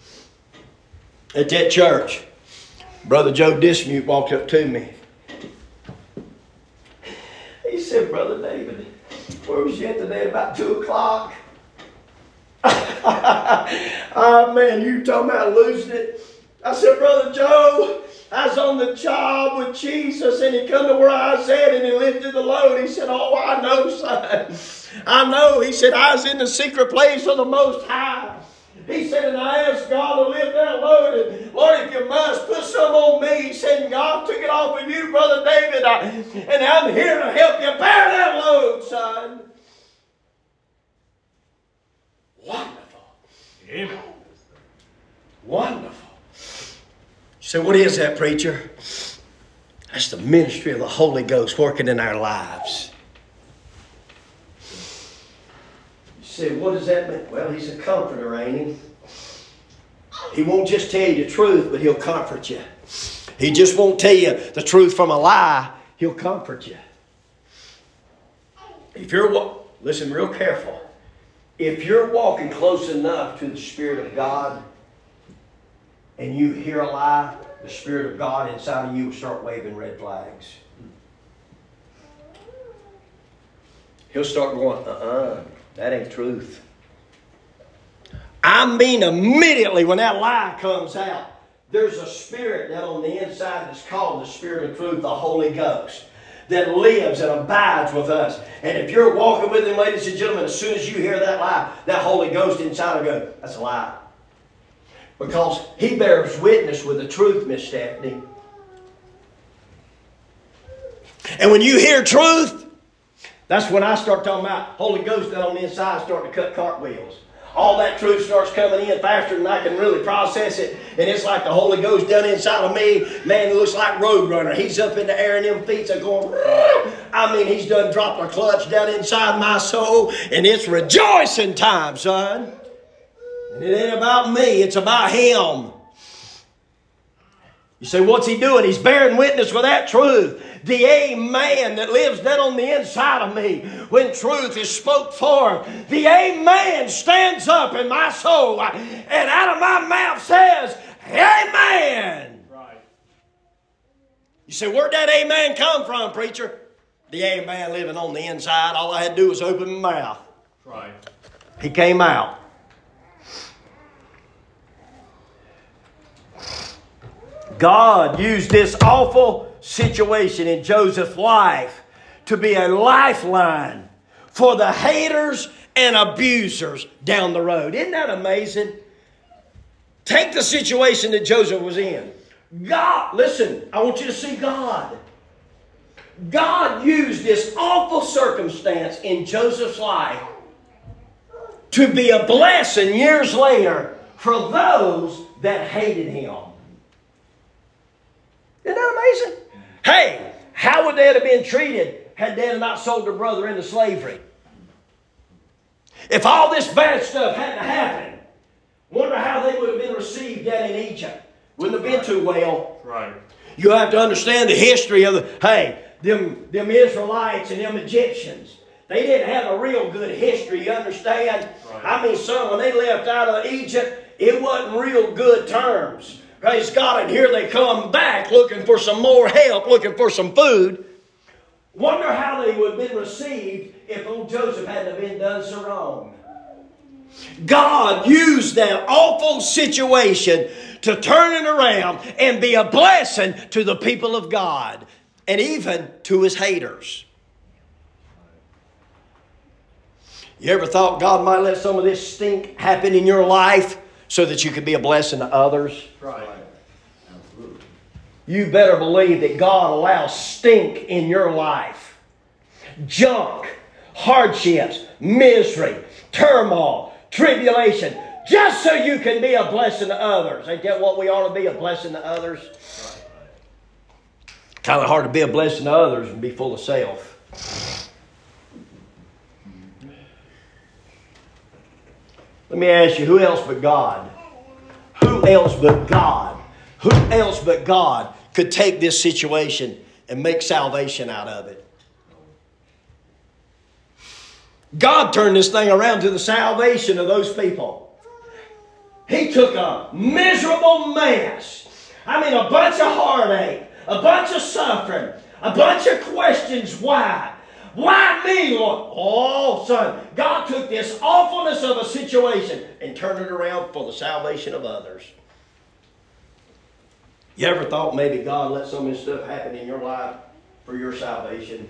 At that church, Brother Joe Dismute walked up to me. He said, Brother David, where was you at today at about two o'clock? Oh, man, you talking about losing it? I said, Brother Joe, I was on the job with Jesus, and He come to where I was at, and He lifted the load. He said, oh, I know, son. I know. He said, I was in the secret place of the Most High. He said, and I asked God to lift that load. And Lord, if you must, put some on me. He said, and God took it off of you, Brother David. I, and I'm here to help you bear that load, son. Wonderful. Amen. Wonderful. You say, what is that, preacher? That's the ministry of the Holy Ghost working in our lives. Said, what does that mean? Well, He's a comforter, ain't He? He won't just tell you the truth, but He'll comfort you. He just won't tell you the truth from a lie. He'll comfort you. If you're, listen real careful. If you're walking close enough to the Spirit of God and you hear a lie, the Spirit of God inside of you will start waving red flags. He'll start going, uh-uh. That ain't truth. I mean, immediately when that lie comes out, there's a spirit that on the inside that's called the Spirit of truth, the Holy Ghost, that lives and abides with us. And if you're walking with Him, ladies and gentlemen, as soon as you hear that lie, that Holy Ghost inside will go, that's a lie. Because He bears witness with the truth, Miss Stephanie. And when you hear truth, that's when I start talking about Holy Ghost down on the inside starting to cut cartwheels. All that truth starts coming in faster than I can really process it. And it's like the Holy Ghost down inside of me. Man, it looks like Roadrunner. He's up in the air and them feet are going, Rah! I mean, He's done dropped a clutch down inside my soul. And it's rejoicing time, son. And it ain't about me. It's about Him. You say, what's he doing? He's bearing witness with that truth. The Amen that lives down on the inside of me when truth is spoke forth. The Amen stands up in my soul and out of my mouth says, Amen. Right. You say, where'd that Amen come from, preacher? The Amen living on the inside. All I had to do was open my mouth. Right. He came out. God used this awful situation in Joseph's life to be a lifeline for the haters and abusers down the road. Isn't that amazing? Take the situation that Joseph was in. God, listen, I want you to see God. God used this awful circumstance in Joseph's life to be a blessing years later for those that hated him. Isn't that amazing? Hey, how would they have been treated had they not sold their brother into slavery? If all this bad stuff hadn't happened, wonder how they would have been received down in Egypt. Wouldn't have been too well. Right. You have to understand the history of the, hey, them, them Israelites and them Egyptians. They didn't have a real good history, you understand? Right. I mean, son, when they left out of Egypt, it wasn't real good terms. Praise God, and here they come back looking for some more help, looking for some food. Wonder how they would have been received if old Joseph hadn't been done so wrong. God used that awful situation to turn it around and be a blessing to the people of God and even to his haters. You ever thought God might let some of this stink happen in your life so that you could be a blessing to others? Right. You better believe that God allows stink in your life. Junk, hardships, misery, turmoil, tribulation, just so you can be a blessing to others. Ain't that what we ought to be, a blessing to others? Kind of hard to be a blessing to others and be full of self. Let me ask you, who else but God? Who else but God? Who else but God could take this situation and make salvation out of it? God turned this thing around to the salvation of those people. He took a miserable mess. I mean, a bunch of heartache, a bunch of suffering, a bunch of questions. Why? Why me, Lord? Oh, son, God took this awfulness of a situation and turned it around for the salvation of others. You ever thought maybe God let some of this stuff happen in your life for your salvation?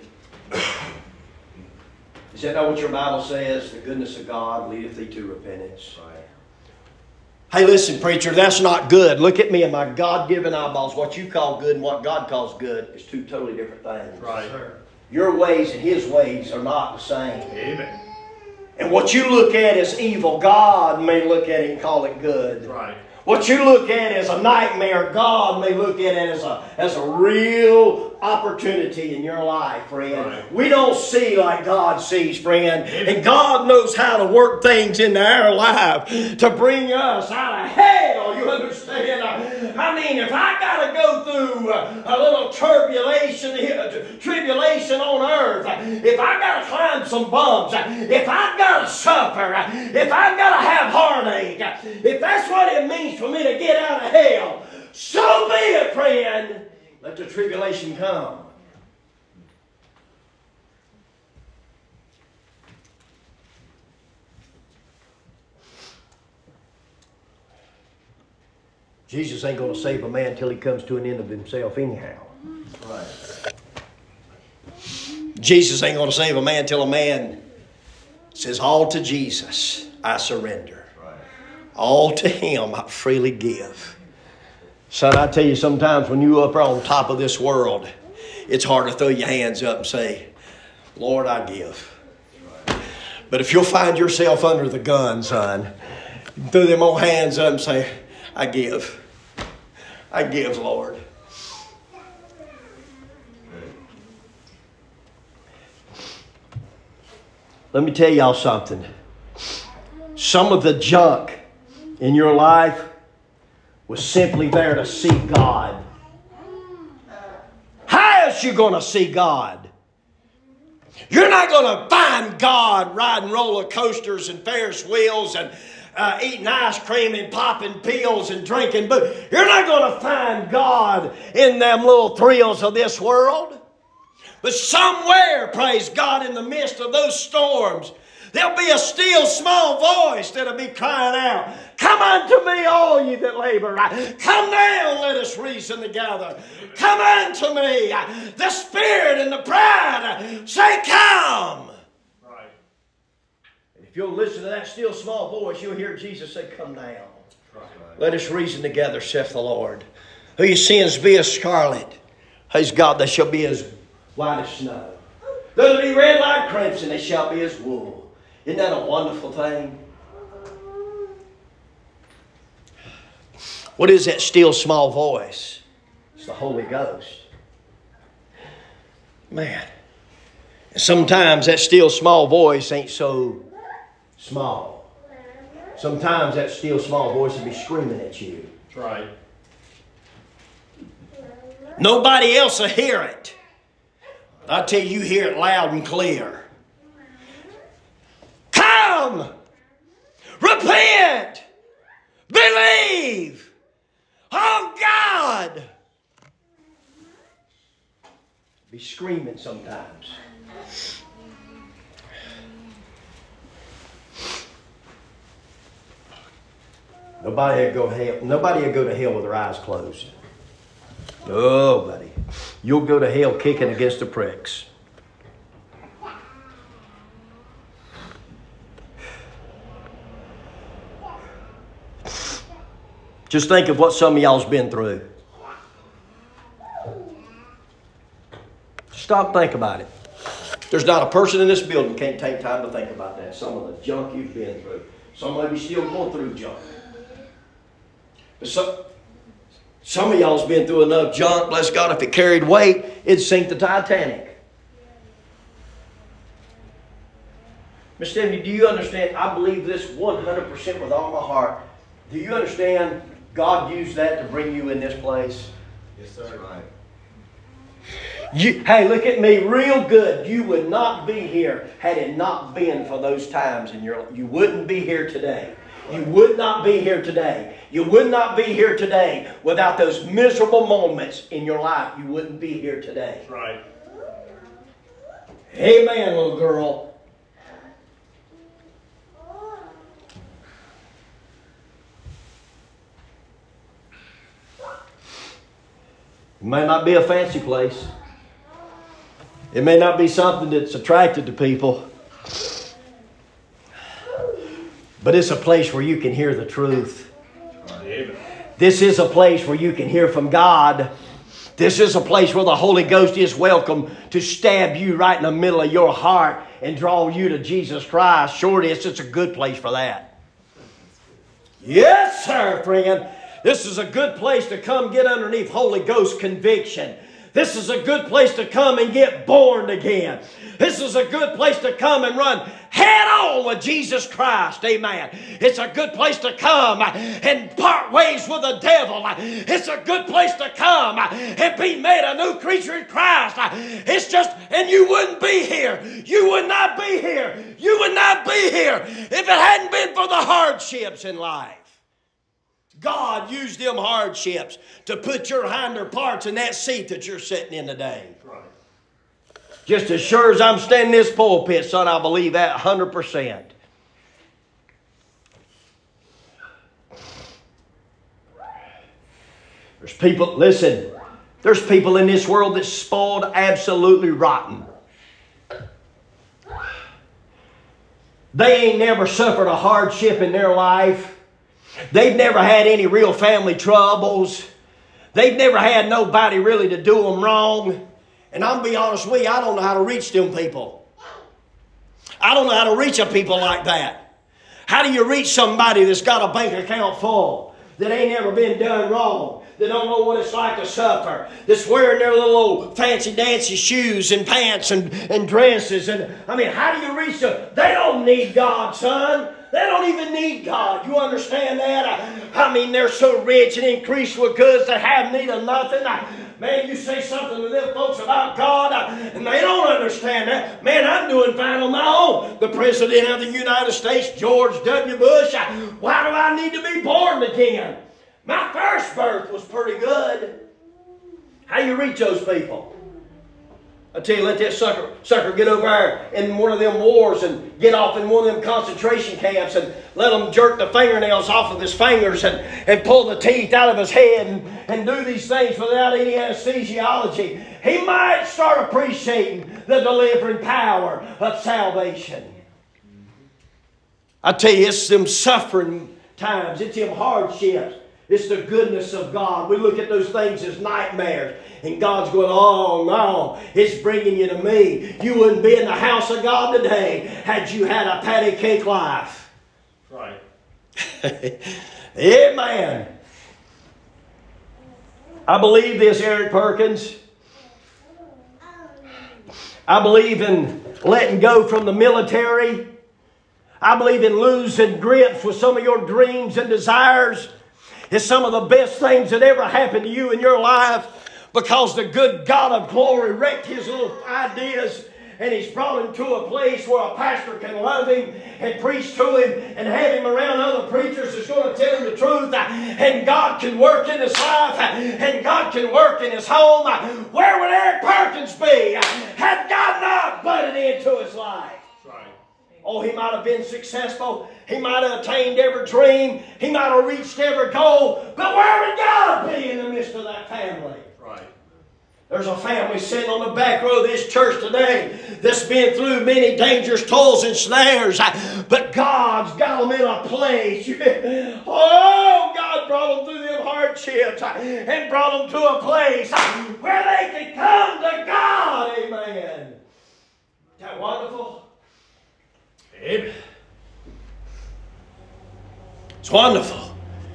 Is that not what your Bible says? The goodness of God leadeth thee to repentance. Right. Hey, listen, preacher, that's not good. Look at me and my God-given eyeballs. What you call good and what God calls good is two totally different things. Right. Your ways and His ways are not the same. Amen. And what you look at as evil, God may look at it and call it good. Right. What you look at as a nightmare, God may look at it as a, as a real opportunity in your life, friend. Right. We don't see like God sees, friend. And God knows how to work things into our life to bring us out of hell, you understand? I mean, if I got to go through a little tribulation, tribulation on earth, if I got to climb some bumps, if I got to suffer, if I got to have heartache, if that's what it means for me to get out of hell, so be it, friend. Let the tribulation come. Jesus ain't going to save a man till he comes to an end of himself anyhow. Right. Jesus ain't going to save a man till a man says, all to Jesus I surrender. Right. All to Him I freely give. Son, I tell you, sometimes when you're up on top of this world, it's hard to throw your hands up and say, Lord, I give. But if you'll find yourself under the gun, son, throw them old hands up and say, I give. I give, Lord. Let me tell y'all something. Some of the junk in your life was simply there to seek God else you going to see God? You're not going to find God riding roller coasters and Ferris wheels and uh, eating ice cream and popping pills and drinking. But you're not going to find God in them little thrills of this world. But somewhere, praise God, in the midst of those storms, there'll be a still small voice that'll be crying out, "Come unto me, all ye that labor. Come down, let us reason together. Come unto me." The Spirit and the bride say, "Come." Right. And if you'll listen to that still small voice, you'll hear Jesus say, "Come down. Right. Let us reason together, saith the Lord. Who your sins be as scarlet, praise God, they shall be as white as snow. Though they be red like crimson, they shall be as wool." Isn't that a wonderful thing? What is that still small voice? It's the Holy Ghost. Man, sometimes that still small voice ain't so small. Sometimes that still small voice will be screaming at you. That's right. Nobody else will hear it. I tell you, you hear it loud and clear. Come! Repent! Believe! Oh God! Be screaming sometimes. Nobody will go hell. Nobody will go to hell with their eyes closed. Nobody. You'll go to hell kicking against the pricks. Just think of what some of y'all's been through. Stop, think about it. There's not a person in this building can't take time to think about that. Some of the junk you've been through. Some of you still going through junk. But some, some of y'all's been through enough junk, bless God, if it carried weight, it'd sink the Titanic. Miss Stephanie, do you understand? I believe this one hundred percent with all my heart. Do you understand God used that to bring you in this place? Yes, sir. Right. You, hey, look at me real good. You would not be here had it not been for those times in your life. You wouldn't be here today. You would not be here today. You would not be here today without those miserable moments in your life. You wouldn't be here today. Right. Amen, little girl. It may not be a fancy place. It may not be something that's attracted to people. But it's a place where you can hear the truth. Amen. This is a place where you can hear from God. This is a place where the Holy Ghost is welcome to stab you right in the middle of your heart and draw you to Jesus Christ. Sure it is. It's a good place for that. Yes, sir, friend. This is a good place to come get underneath Holy Ghost conviction. This is a good place to come and get born again. This is a good place to come and run head on with Jesus Christ. Amen. It's a good place to come and part ways with the devil. It's a good place to come and be made a new creature in Christ. It's just, and you wouldn't be here. You would not be here. You would not be here if it hadn't been for the hardships in life. God used them hardships to put your hinder parts in that seat that you're sitting in today. Right. Just as sure as I'm standing in this pulpit, son, I believe that one hundred percent. There's people, listen, there's people in this world that's spoiled absolutely rotten. They ain't never suffered a hardship in their life. They've never had any real family troubles. They've never had nobody really to do them wrong. And I'm going to be honest with you, I don't know how to reach them people. I don't know how to reach a people like that. How do you reach somebody that's got a bank account full, that ain't never been done wrong, that don't know what it's like to suffer, that's wearing their little old fancy dancy shoes and pants and, and dresses? And I mean, how do you reach them? They don't need God, son. They don't even need God. You understand that? I, I mean, they're so rich and increased with goods they have need of nothing. I, man, you say something to them folks about God, I, and they don't understand that. Man, I'm doing fine on my own. The President of the United States, George W. Bush, I, why do I need to be born again? My first birth was pretty good. How you reach those people? I tell you, let that sucker, sucker get over there in one of them wars and get off in one of them concentration camps and let them jerk the fingernails off of his fingers and, and pull the teeth out of his head and, and do these things without any anesthesiology. He might start appreciating the delivering power of salvation. I tell you, it's them suffering times. It's them hardships. It's the goodness of God. We look at those things as nightmares. And God's going, oh no, it's bringing you to me. You wouldn't be in the house of God today had you had a patty cake life. Right. Amen. I believe this, Eric Perkins. I believe in letting go from the military. I believe in losing grips with some of your dreams and desires. It's some of the best things that ever happened to you in your life, because the good God of glory wrecked his little ideas and he's brought him to a place where a pastor can love him and preach to him and have him around other preachers that's going to tell him the truth, and God can work in his life and God can work in his home. Where would Eric Perkins be had God not butted into his life? Oh, he might have been successful. He might have attained every dream. He might have reached every goal. But where would God be in the midst of that family? Right. There's a family sitting on the back row of this church today that's been through many dangerous toils and snares. But God's got them in a place. Oh, God brought them through them hardships and brought them to a place where they can come to God. Amen. Isn't that wonderful? Amen. It's wonderful.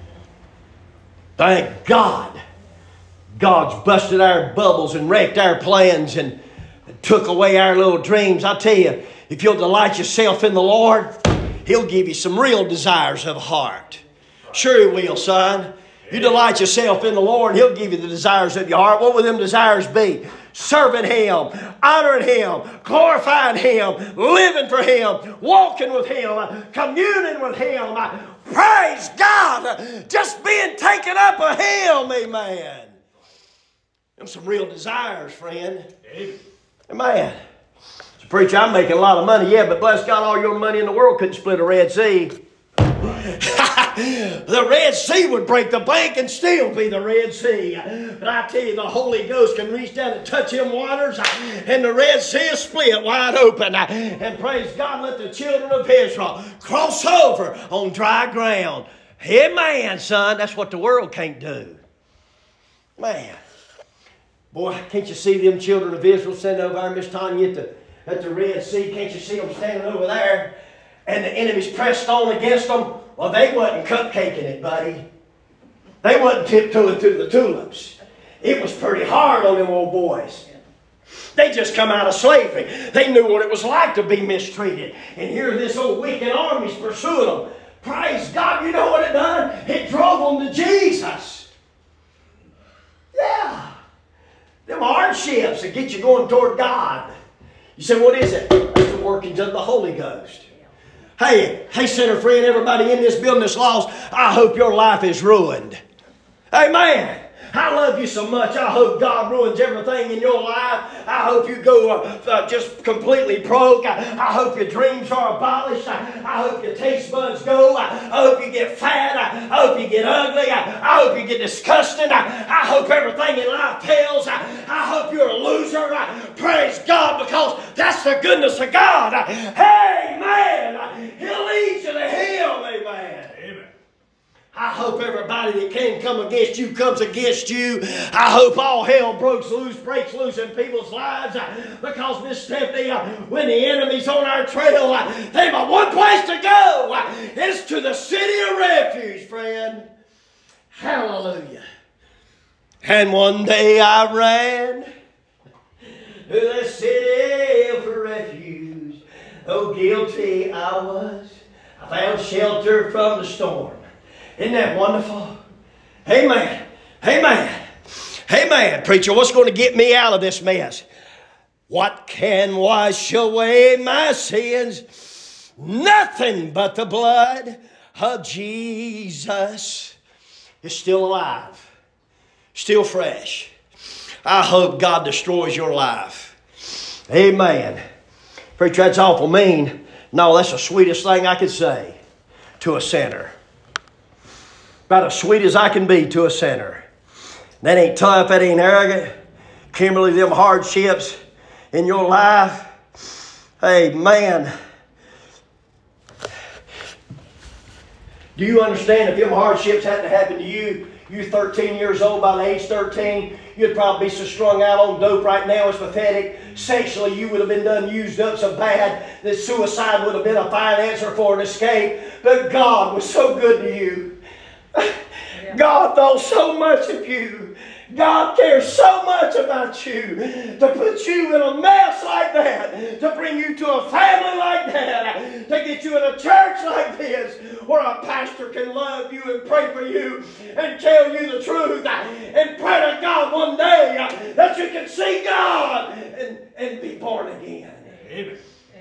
Thank God. God's busted our bubbles and wrecked our plans and took away our little dreams. I tell you, if you'll delight yourself in the Lord, He'll give you some real desires of heart. Sure He will, son. You delight yourself in the Lord, He'll give you the desires of your heart. What will them desires be? Serving Him, honoring Him, glorifying Him, living for Him, walking with Him, communing with Him. Praise God! Just being taken up of Him, amen. Them some real desires, friend. Amen. So, preacher, I'm making a lot of money, yeah, but bless God, all your money in the world couldn't split a Red Sea. The Red Sea would break the bank and still be the Red Sea. But I tell you, the Holy Ghost can reach down and touch them waters, and the Red Sea is split wide open. And praise God, let the children of Israel cross over on dry ground. Amen, son. That's what the world can't do. Man. Boy, can't you see them children of Israel sitting over there, Miss Tanya, at the, at the Red Sea? Can't you see them standing over there? And the enemy's pressed on against them. Well, they wasn't cupcaking it, buddy. They wasn't tiptoeing through the tulips. It was pretty hard on them old boys. They just come out of slavery. They knew what it was like to be mistreated. And here this old wicked army's pursuing them. Praise God, you know what it done? It drove them to Jesus. Yeah. Them hardships that get you going toward God. You say, what is it? That's the workings of the Holy Ghost. Hey, hey, sinner friend, everybody in this building that's lost, I hope your life is ruined. Amen. I love you so much. I hope God ruins everything in your life. I hope you go uh, uh, just completely broke. I, I hope your dreams are abolished. I, I hope your taste buds go. I, I hope you get fat. I, I hope you get ugly. I, I hope you get disgusted. I, I hope everything in life fails. I, I hope you're a loser. I, praise God, because that's the goodness of God. I, amen. He'll lead you to Him. Amen. I hope everybody that can come against you comes against you. I hope all hell breaks loose, breaks loose in people's lives. Because Miss Stephanie, when the enemy's on our trail, they've got one place to go. It's to the city of refuge, friend. Hallelujah. And one day I ran to the city of refuge. Oh, guilty I was I found shelter from the storm. Isn't that wonderful? Amen. Amen. Amen. Preacher, what's going to get me out of this mess? What can wash away my sins? Nothing but the blood of Jesus. Is still alive. Still fresh. I hope God destroys your life. Amen. Preacher, that's awful mean. No, that's the sweetest thing I could say to a sinner. About as sweet as I can be to a sinner. That ain't tough, that ain't arrogant. Kimberly, them hardships in your life. Hey, man. Do you understand if them hardships hadn't happened to you, you're thirteen years old, by the age thirteen, you'd probably be so strung out on dope right now, it's pathetic. Sexually, you would have been done used up so bad that suicide would have been a fine answer for an escape. But God was so good to you. God thought so much of you. God cares so much about you to put you in a mess like that, to bring you to a family like that, to get you in a church like this where a pastor can love you and pray for you and tell you the truth and pray to God one day that you can see God and, and be born again. Amen.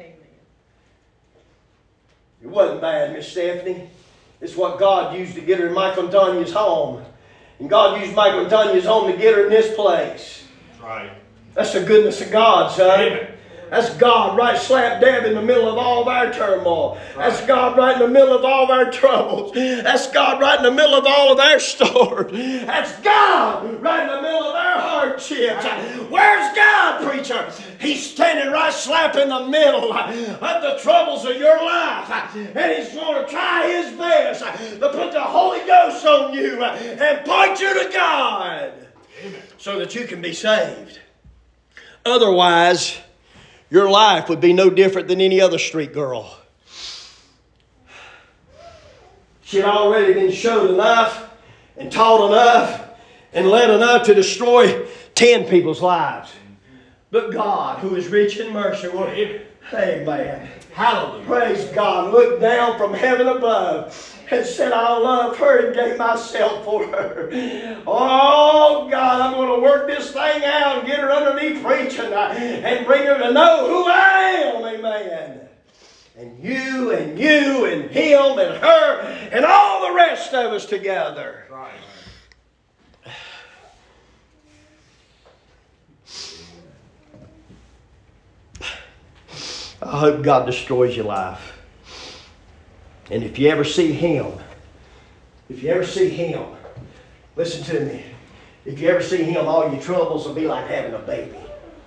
It wasn't bad, Miss Stephanie. It's what God used to get her in Michael and Tanya's home. And God used Michael and Tanya's home to get her in this place. That's right. That's the goodness of God, son. Amen. That's God right slap dab in the middle of all of our turmoil. Right. That's God right in the middle of all of our troubles. That's God right in the middle of all of our storms. That's God right in the middle of our hardships. Where's God, preacher? He's standing right slap in the middle of the troubles of your life. And He's going to try His best to put the Holy Ghost on you and point you to God. Amen. So that you can be saved. Otherwise, your life would be no different than any other street girl. She had already been showed enough and taught enough and led enough to destroy ten people's lives. But God, who is rich in mercy, will, amen. Hallelujah. Praise God. Looked down from heaven above and said, I love her and gave myself for her. Oh, God, I'm going to work this thing out and get her underneath preaching and bring her to know who I am. Amen. And you and you and him and her and all the rest of us together. Right. I hope God destroys your life. And if you ever see Him, if you ever see Him, listen to me. If you ever see Him, all your troubles will be like having a baby.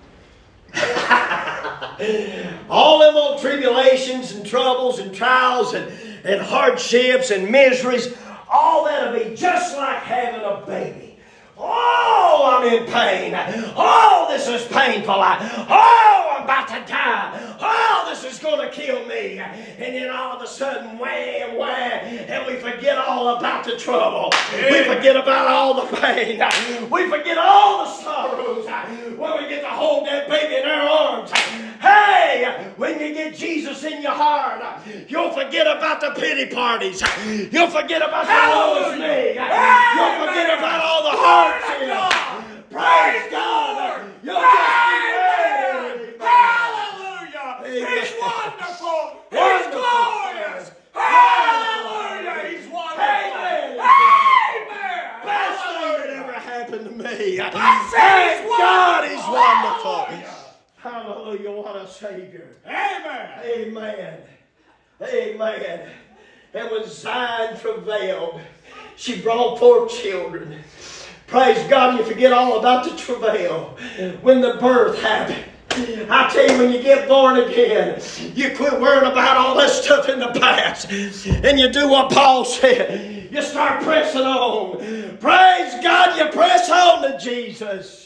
All them old tribulations and troubles and trials and, and hardships and miseries, all that'll be just like having a baby. Oh, I'm in pain. Oh, this is painful. Oh, I'm about to die. Oh, this is going to kill me. And then all of a sudden, wham, wham, and we forget all about the trouble. We forget about all the pain. We forget all the sorrows when we get to hold that baby in our arms. Hey, when you get Jesus in your heart, you'll forget about the pity parties. You'll forget about the woe is me. You'll forget about all the hardships. Praise God. You'll just be ready. Hallelujah. He's wonderful. He's glorious. Hallelujah. He's wonderful. Amen. Best thing that ever happened to me. Thank God, He's wonderful. Hallelujah, what a Savior. Amen. Amen. Amen. And when Zion travailed, she brought forth children. Praise God, you forget all about the travail when the birth happened. I tell you, when you get born again, you quit worrying about all that stuff in the past. And you do what Paul said. You start pressing on. Praise God, you press on to Jesus.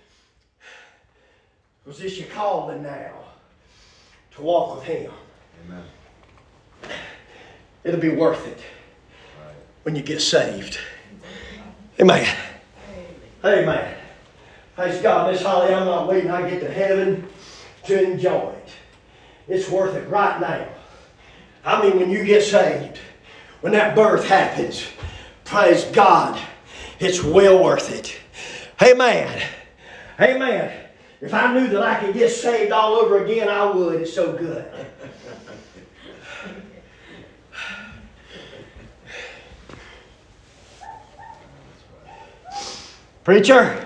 Because it's your calling now to walk with Him. Amen. It'll be worth it when you get saved. Amen. Amen. Praise God, Miss Holly, I'm not waiting I get to heaven to enjoy it. It's worth it right now. I mean, when you get saved, when that birth happens, praise God, it's well worth it. Amen. Amen. If I knew that I could get saved all over again, I would. It's so good. Preacher,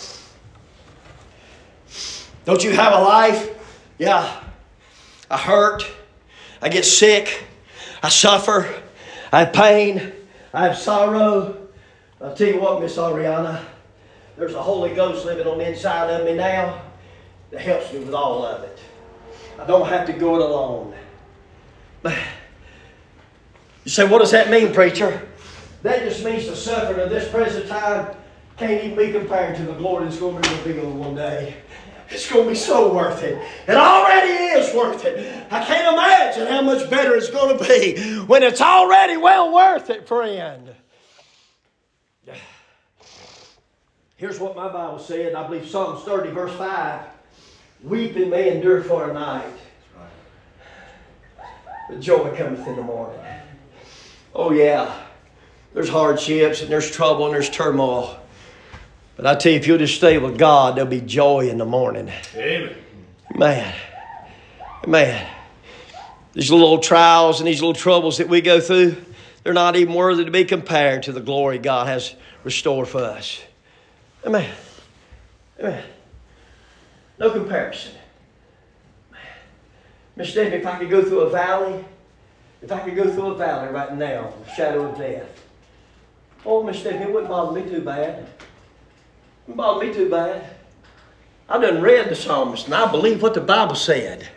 don't you have a life? Yeah. I hurt. I get sick. I suffer. I have pain. I have sorrow. I'll tell you what, Miss Ariana, there's a Holy Ghost living on the inside of me now that helps me with all of it. I don't have to go it alone. You say, what does that mean, preacher? That just means the suffering of this present time can't even be compared to the glory that's going to be revealed one day. It's going to be so worth it. It already is worth it. I can't imagine how much better it's going to be when it's already well worth it, friend. Here's what my Bible said. I believe Psalms thirty, verse five. Weeping may endure for a night, but joy cometh in the morning. Oh yeah, there's hardships and there's trouble and there's turmoil. But I tell you, if you'll just stay with God, there'll be joy in the morning. Amen. Man, man, these little old trials and these little troubles that we go through, they're not even worthy to be compared to the glory God has restored for us. Amen. Amen. No comparison. Miss Stephanie, if I could go through a valley, if I could go through a valley right now, the shadow of death. Oh, Miss Stephanie, it wouldn't bother me too bad. It wouldn't bother me too bad. I done read the psalmist and I believe what the Bible said.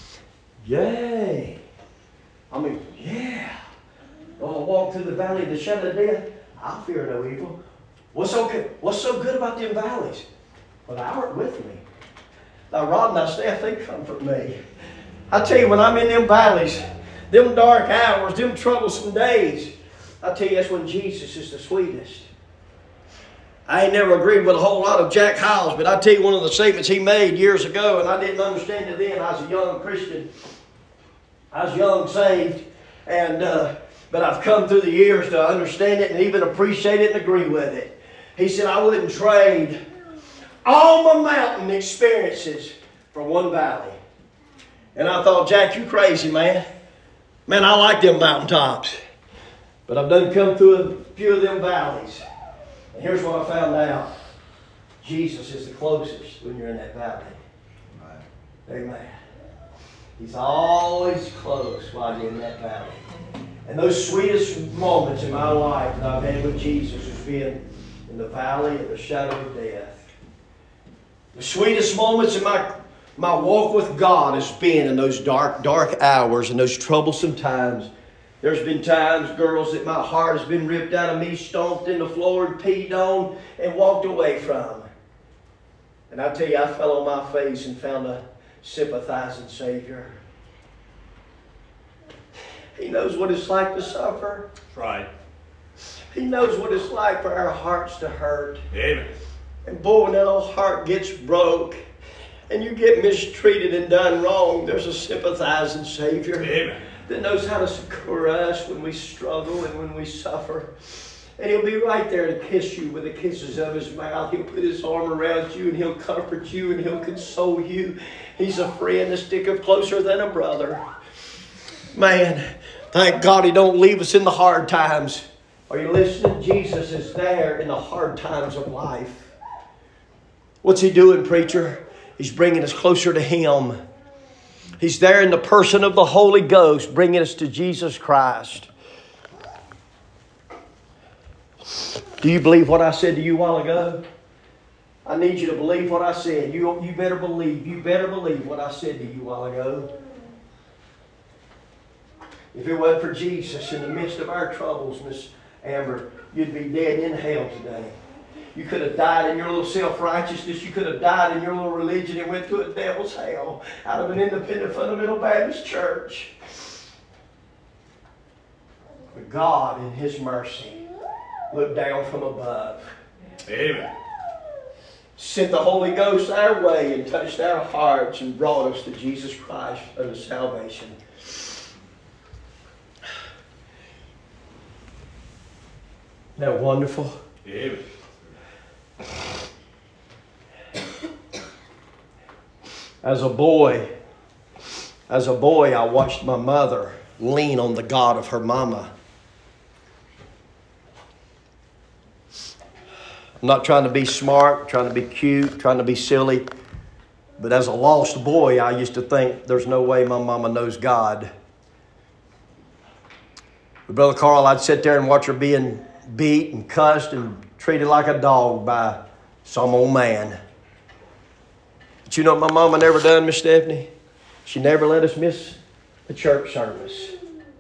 Yay. I mean, yeah. Though I walk through the valley of the shadow of death, I'll fear no evil. What's so good? What's so good about them valleys? Well, thou art with me. Thy rod and thy staff, they comfort me. I tell you, when I'm in them valleys, them dark hours, them troublesome days, I tell you, that's when Jesus is the sweetest. I ain't never agreed with a whole lot of Jack Hyles, but I tell you one of the statements he made years ago, and I didn't understand it then. I was a young Christian. I was young, saved, and uh, but I've come through the years to understand it and even appreciate it and agree with it. He said, I wouldn't trade all my mountain experiences for one valley. And I thought, Jack, you crazy, man. Man, I like them mountaintops. But I've done come through a few of them valleys. And here's what I found out. Jesus is the closest when you're in that valley. Right. Amen. He's always close while you're in that valley. And those sweetest moments in my life that I've had with Jesus has been in the valley of the shadow of death. The sweetest moments in my, my walk with God has been in those dark, dark hours and those troublesome times. There's been times, girls, that my heart has been ripped out of me, stomped in the floor and peed on and walked away from. And I tell you, I fell on my face and found a sympathizing Savior. He knows what it's like to suffer. That's right. He knows what it's like for our hearts to hurt. Amen. And boy, when that old heart gets broke and you get mistreated and done wrong, there's a sympathizing Savior. Amen. That knows how to succor us when we struggle and when we suffer. And He'll be right there to kiss you with the kisses of His mouth. He'll put His arm around you and He'll comfort you and He'll console you. He's a friend that sticketh closer than a brother. Man, thank God He don't leave us in the hard times. Are you listening? Jesus is there in the hard times of life. What's He doing, preacher? He's bringing us closer to Him. He's there in the person of the Holy Ghost, bringing us to Jesus Christ. Do you believe what I said to you a while ago? I need you to believe what I said. You, you better believe. You better believe what I said to you a while ago. If it wasn't for Jesus in the midst of our troubles, Miss Amber, you'd be dead in hell today. You could have died in your little self-righteousness. You could have died in your little religion and went to a devil's hell out of an independent fundamental Baptist church. But God, in His mercy, looked down from above. Amen. Sent the Holy Ghost our way and touched our hearts and brought us to Jesus Christ unto salvation. that wonderful? Amen. As a boy, as a boy, I watched my mother lean on the God of her mama. I'm not trying to be smart, trying to be cute, trying to be silly. But as a lost boy, I used to think there's no way my mama knows God. But Brother Carl, I'd sit there and watch her being beat and cussed and treated like a dog by some old man. But you know what my mama never done, Miss Stephanie? She never let us miss a church service.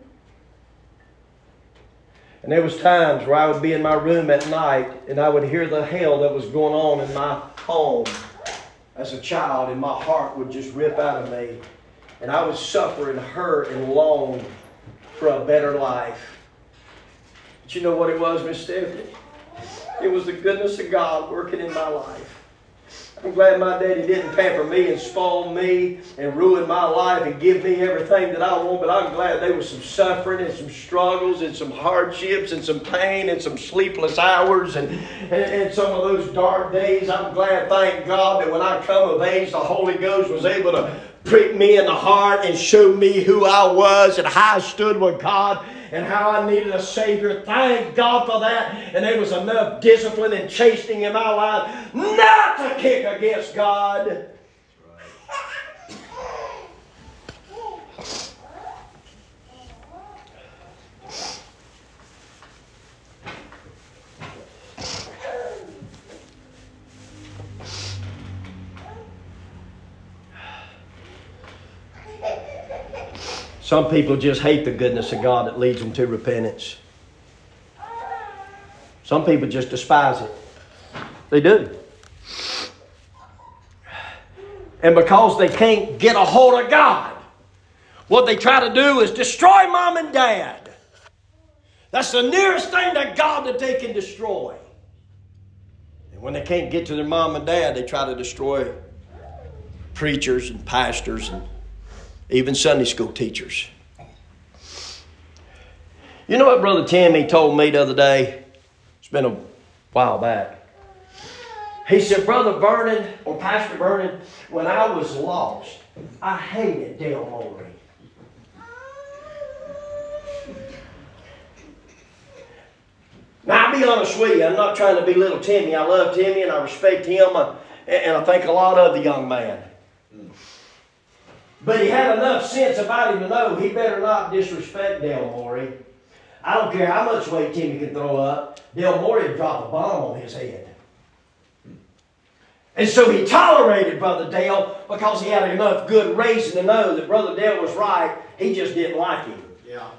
And there was times where I would be in my room at night and I would hear the hell that was going on in my home as a child, and my heart would just rip out of me. And I would suffer and hurt and long for a better life. But you know what it was, Miss Stephanie? It was the goodness of God working in my life. I'm glad my daddy didn't pamper me and spoil me and ruin my life and give me everything that I want, but I'm glad there was some suffering and some struggles and some hardships and some pain and some sleepless hours and, and, and some of those dark days. I'm glad, thank God, that when I come of age, the Holy Ghost was able to prick me in the heart and show me who I was and how I stood with God and how I needed a Savior. Thank God for that. And there was enough discipline and chastening in my life not to kick against God. Some people just hate the goodness of God that leads them to repentance. Some people just despise it. They do. And because they can't get a hold of God, what they try to do is destroy mom and dad. That's the nearest thing to God that they can destroy. And when they can't get to their mom and dad, they try to destroy preachers and pastors and even Sunday school teachers. You know what Brother Timmy told me the other day? It's been a while back. He said, Brother Vernon, or Pastor Vernon, when I was lost, I hated Dale Mowry. Now, I'll be honest with you, I'm not trying to belittle Timmy. I love Timmy and I respect him, uh, and I think a lot of the young man. But he had enough sense about him to know he better not disrespect Dale Mowry. I don't care how much weight Timmy can throw up, Dale Mowry would drop a bomb on his head. And so he tolerated Brother Dale because he had enough good reason to know that Brother Dale was right. He just didn't like him. Yeah.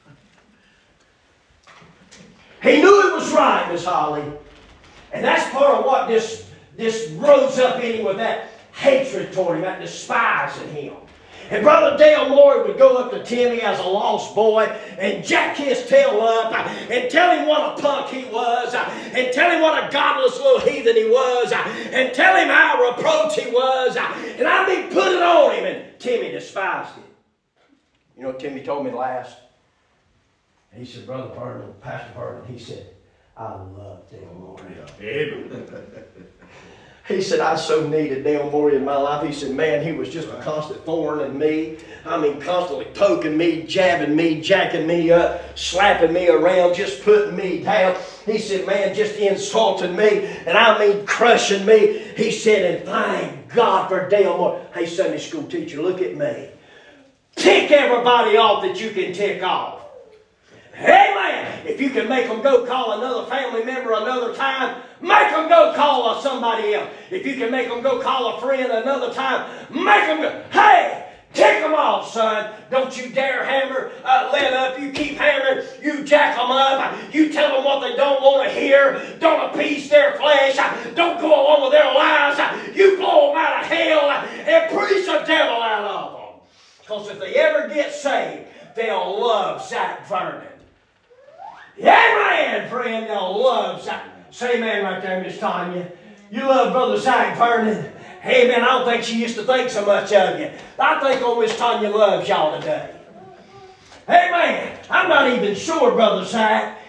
He knew it was right, Miss Holly. And that's part of what this, this rose up in him with that hatred toward him, that despising him. And Brother Dale Mowry would go up to Timmy as a lost boy and jack his tail up and tell him what a punk he was and tell him what a godless little heathen he was and tell him how reproach he was. And I mean, put it on him, and Timmy despised it. You know what Timmy told me last? He said, Brother Vernon, Pastor Vernon, he said, I love Dale Mowry. Amen. He said, I so needed Dale Mowry in my life. He said, man, he was just a constant thorn in me. I mean, constantly poking me, jabbing me, jacking me up, slapping me around, just putting me down. He said, man, just insulting me, and I mean crushing me. He said, and thank God for Dale Mowry. Hey, Sunday school teacher, look at me. Tick everybody off that you can tick off. Amen. If you can make them go call another family member another time, make them go call somebody else. If you can make them go call a friend another time, make them go. Hey, tick them off, son. Don't you dare hammer, uh, let up. You keep hammering. You jack them up. You tell them what they don't want to hear. Don't appease their flesh. Don't go along with their lies. You blow them out of hell and preach the devil out of them. Because if they ever get saved, they'll love Zach Vernon. Amen, friend. They'll love Zach. Say amen right there, Miss Tanya. You love Brother Zach Vernon. Amen. I don't think she used to think so much of you. I think old Miss Tanya loves y'all today. Amen. I'm not even sure, Brother Zach,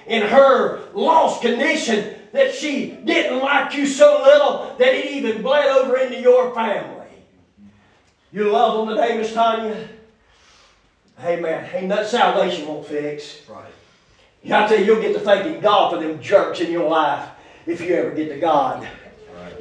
in her lost condition that she didn't like you so little that it even bled over into your family. You love them today, Miss Tanya? Amen. Ain't that salvation won't fix. Right. I tell you, you'll get to thanking God for them jerks in your life if you ever get to God. Right.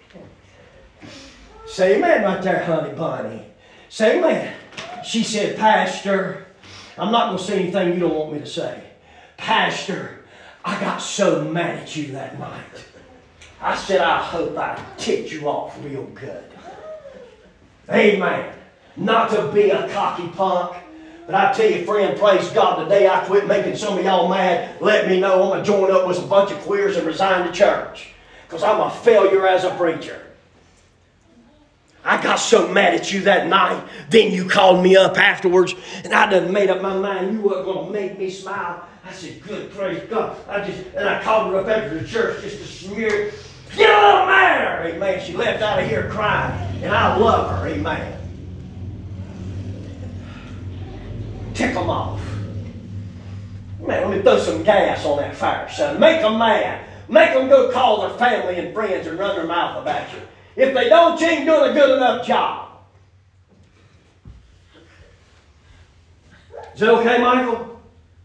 Say amen right there, honey bunny. Say amen. She said, Pastor, I'm not going to say anything you don't want me to say. Pastor, I got so mad at you that night. I said, I hope I ticked you off real good. Amen. Not to be a cocky punk. But I tell you, friend, praise God, the day I quit making some of y'all mad, let me know I'm going to join up with a bunch of queers and resign the church. Because I'm a failure as a preacher. I got so mad at you that night. Then you called me up afterwards, and I done made up my mind you weren't going to make me smile. I said, good, praise God. I just, and I called her up after the church just to smear it. Get a little madder, amen. She left out of here crying, and I love her, amen. Tick them off. Man, let me throw some gas on that fire, son. Make them mad. Make them go call their family and friends and run their mouth about you. If they don't, you ain't doing a good enough job. Is that okay, Michael?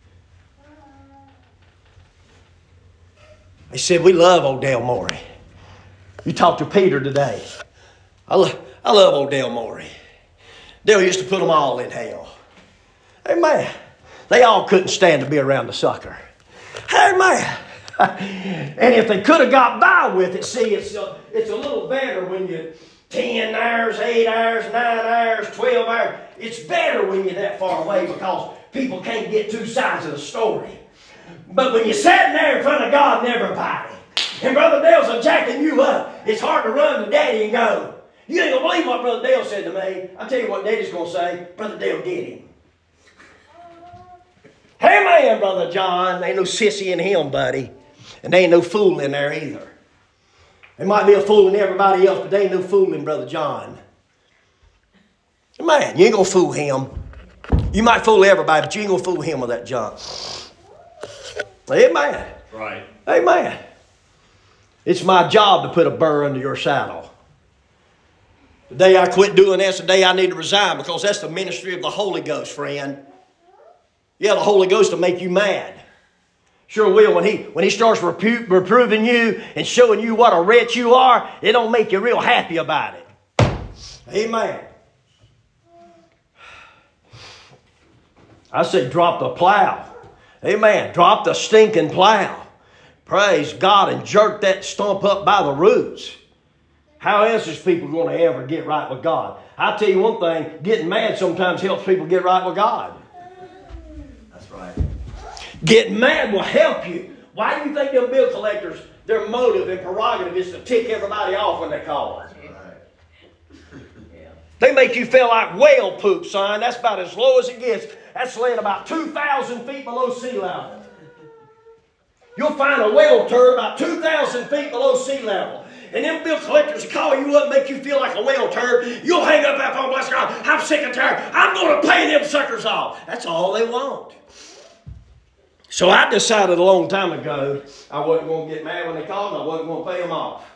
He said, we love old Dale Morey. You talked to Peter today. I, lo- I love old Dale Morey. Dale used to put them all in hell. Amen. They all couldn't stand to be around the sucker. Amen. And if they could have got by with it, see, it's a, it's a little better when you ten hours, eight hours, nine hours, twelve hours. It's better when you're that far away because people can't get two sides of the story. But when you're sitting there in front of God and everybody, and Brother Dale's a jacking you up, it's hard to run to Daddy and go, you ain't going to believe what Brother Dale said to me. I'll tell you what Daddy's going to say. Brother Dale did him. Hey man, Brother John, ain't no sissy in him, buddy. And there ain't no fool in there either. There might be a fool in everybody else, but there ain't no fool in Brother John. Man, you ain't going to fool him. You might fool everybody, but you ain't going to fool him with that John. Amen. Right. Amen. It's my job to put a burr under your saddle. The day I quit doing this, the day I need to resign, because that's the ministry of the Holy Ghost, friend. Yeah, the Holy Ghost will make you mad. Sure will. When he, when he starts repu- reproving you and showing you what a wretch you are, it don't make you real happy about it. Amen. I say drop the plow. Amen. Drop the stinking plow. Praise God, and jerk that stump up by the roots. How else is people going to ever get right with God? I'll tell you one thing, getting mad sometimes helps people get right with God. That's right. Getting mad will help you. Why do you think them bill collectors, their motive and prerogative is to tick everybody off when they call? Right. Yeah. They make you feel like whale poop, son. That's about as low as it gets. That's laying about two thousand feet below sea level. You'll find a whale turd about two thousand feet below sea level. And them bill collectors will call you up and make you feel like a whale turd. You'll hang up that phone, bless God, I'm sick and tired. I'm going to pay them suckers off. That's all they want. So I decided a long time ago I wasn't going to get mad when they called and I wasn't going to pay them off.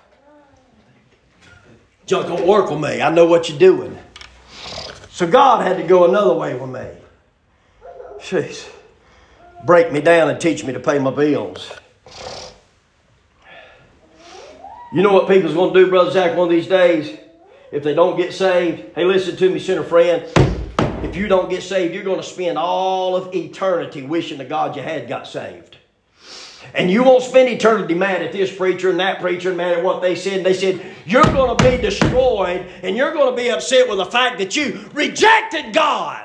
Just don't work with me. I know what you're doing. So God had to go another way with me. Jeez. Break me down and teach me to pay my bills. You know what people's going to do, Brother Zach, one of these days? If they don't get saved, hey, listen to me, sinner friend. If you don't get saved, you're going to spend all of eternity wishing to God you had got saved. And you won't spend eternity mad at this preacher and that preacher and mad at what they said. They said, you're going to be destroyed and you're going to be upset with the fact that you rejected God.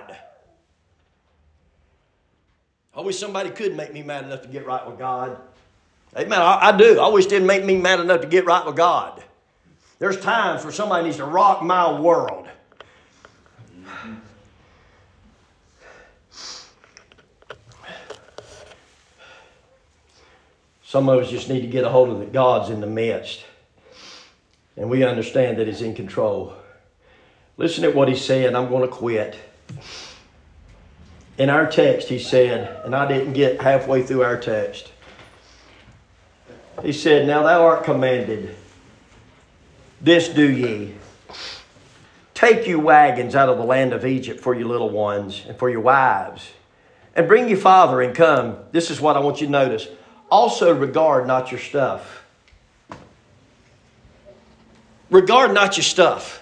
I wish somebody could make me mad enough to get right with God. Amen. I, I do. I wish it didn't make me mad enough to get right with God. There's times where somebody needs to rock my world. Some of us just need to get a hold of that God's in the midst. And we understand that He's in control. Listen to what He said. I'm going to quit. In our text, he said, and I didn't get halfway through our text. He said, now thou art commanded, this do ye. Take you wagons out of the land of Egypt for your little ones and for your wives, and bring your father and come. This is what I want you to notice. Also regard not your stuff. Regard not your stuff.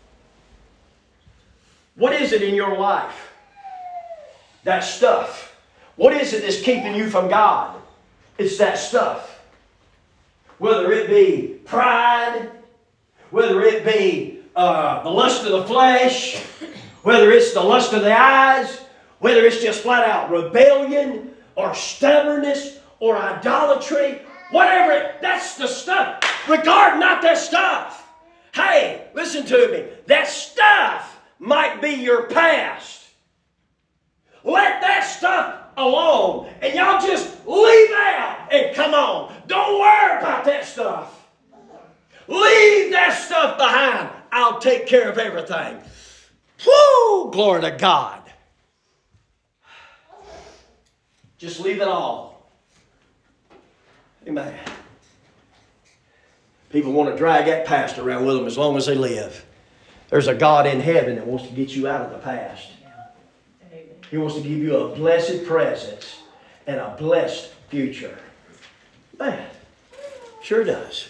What is it in your life? That stuff. What is it that's keeping you from God? It's that stuff. Whether it be pride, whether it be uh, the lust of the flesh, whether it's the lust of the eyes, whether it's just flat out rebellion or stubbornness or idolatry, whatever it, that's the stuff. Regard not that stuff. Hey, listen to me. That stuff might be your past. Let that stuff alone. And y'all just leave out and come on. Don't worry about that stuff. Leave that stuff behind. I'll take care of everything. Woo! Glory to God. Just leave it all. Amen. People want to drag that past around with them as long as they live. There's a God in heaven that wants to get you out of the past. He wants to give you a blessed present and a blessed future. Man, sure does.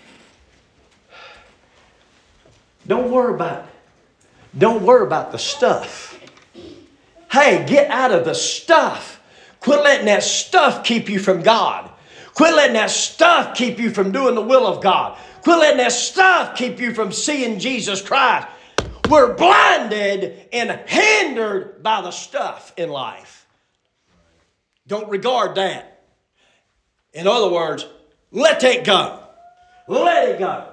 Don't worry about Don't worry about the stuff. Hey, get out of the stuff. Quit letting that stuff keep you from God. Quit letting that stuff keep you from doing the will of God. Quit letting that stuff keep you from seeing Jesus Christ. We're blinded and hindered by the stuff in life. Don't regard that. In other words, let it go. Let it go.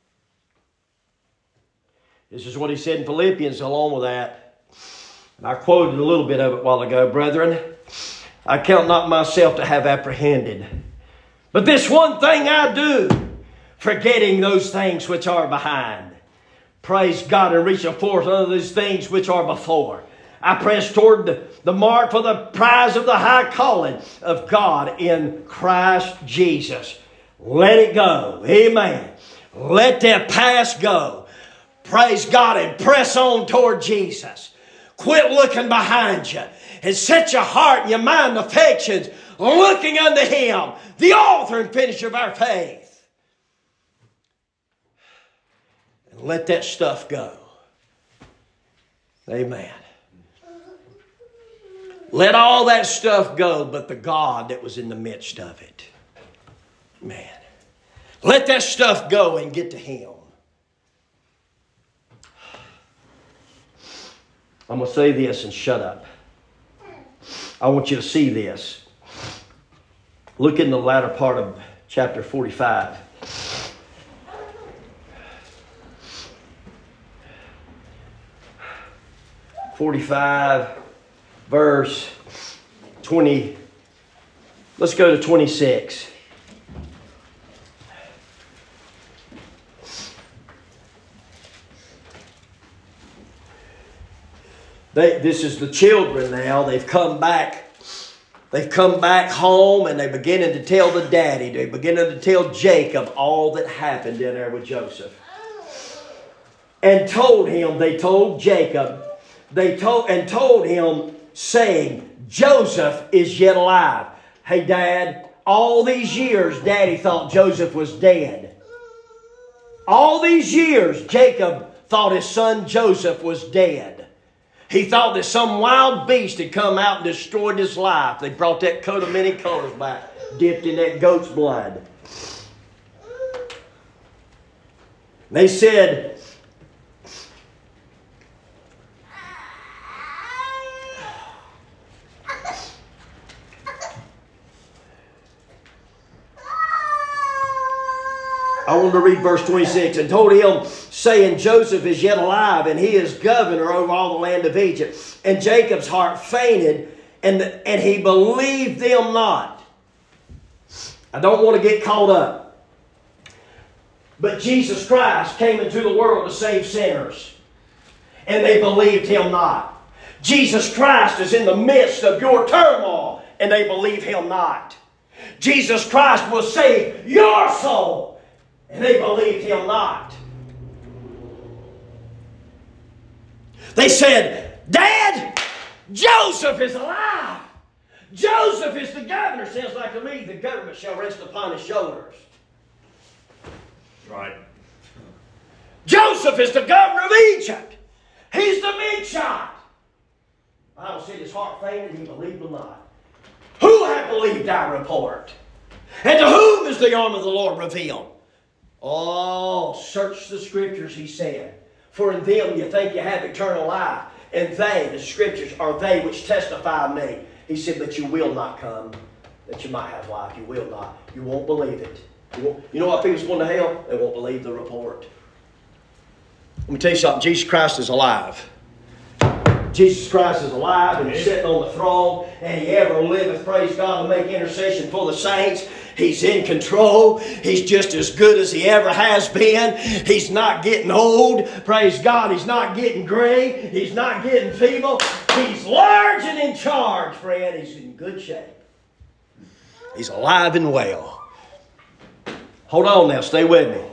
This is what he said in Philippians along with that. And I quoted a little bit of it a while ago. Brethren, I count not myself to have apprehended. But this one thing I do, forgetting those things which are behind. Praise God, and reaching forth unto those things which are before. I press toward the, the mark for the prize of the high calling of God in Christ Jesus. Let it go. Amen. Let that past go. Praise God, and press on toward Jesus. Quit looking behind you and set your heart and your mind and affections looking unto Him, the author and finisher of our faith. And let that stuff go. Amen. Let all that stuff go but the God that was in the midst of it. Man. Let that stuff go and get to Him. I'm going to say this and shut up. I want you to see this. Look in the latter part of chapter forty-five. forty-five, verse twenty. Let's go to twenty-six. They, this is the children now. They've come back. They've come back home and they're beginning to tell the daddy. They're beginning to tell Jacob all that happened in there with Joseph. And told him, they told Jacob, they told and told him, saying, Joseph is yet alive. Hey, Dad, all these years, Daddy thought Joseph was dead. All these years, Jacob thought his son Joseph was dead. He thought that some wild beast had come out and destroyed his life. They brought that coat of many colors back, dipped in that goat's blood. They said, I want to read verse twenty-six. And told him, saying, Joseph is yet alive, and he is governor over all the land of Egypt. And Jacob's heart fainted, and, and he believed them not. I don't want to get caught up. But Jesus Christ came into the world to save sinners, and they believed Him not. Jesus Christ is in the midst of your turmoil and they believe Him not. Jesus Christ will save your soul and they believe Him not. They said, Dad, Joseph is alive. Joseph is the governor. Sounds like to me, the government shall rest upon his shoulders. Right. Joseph is the governor of Egypt. He's the big shot. The Bible said his heart fainted, he believed him not. Who hath believed our report? And to whom is the arm of the Lord revealed? Oh, search the Scriptures, he said. For in them you think you have eternal life. And they, the Scriptures, are they which testify of me. He said, but you will not come, that you might have life. You will not. You won't believe it. You, won't. You know what people's going to hell? They won't believe the report. Let me tell you something. Jesus Christ is alive. Jesus Christ is alive and He's sitting on the throne, and He ever liveth, praise God, to make intercession for the saints. He's in control. He's just as good as He ever has been. He's not getting old. Praise God. He's not getting gray. He's not getting feeble. He's large and in charge, friend. He's in good shape. He's alive and well. Hold on now. Stay with me.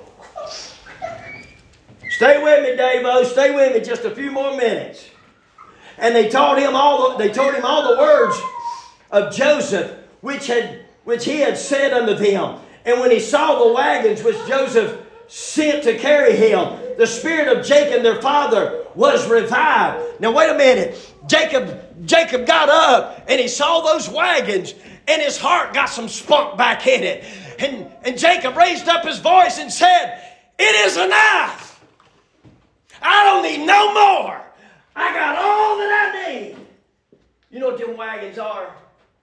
Stay with me, Dave-O. Stay with me just a few more minutes. And they taught him all the, they told him all the words of Joseph, which had which he had said unto them. And when he saw the wagons which Joseph sent to carry him, the spirit of Jacob their father was revived. Now wait a minute. Jacob, Jacob got up and he saw those wagons and his heart got some spunk back in it. And, and Jacob raised up his voice and said, it is enough. I don't need no more. I got all that I need. You know what them wagons are?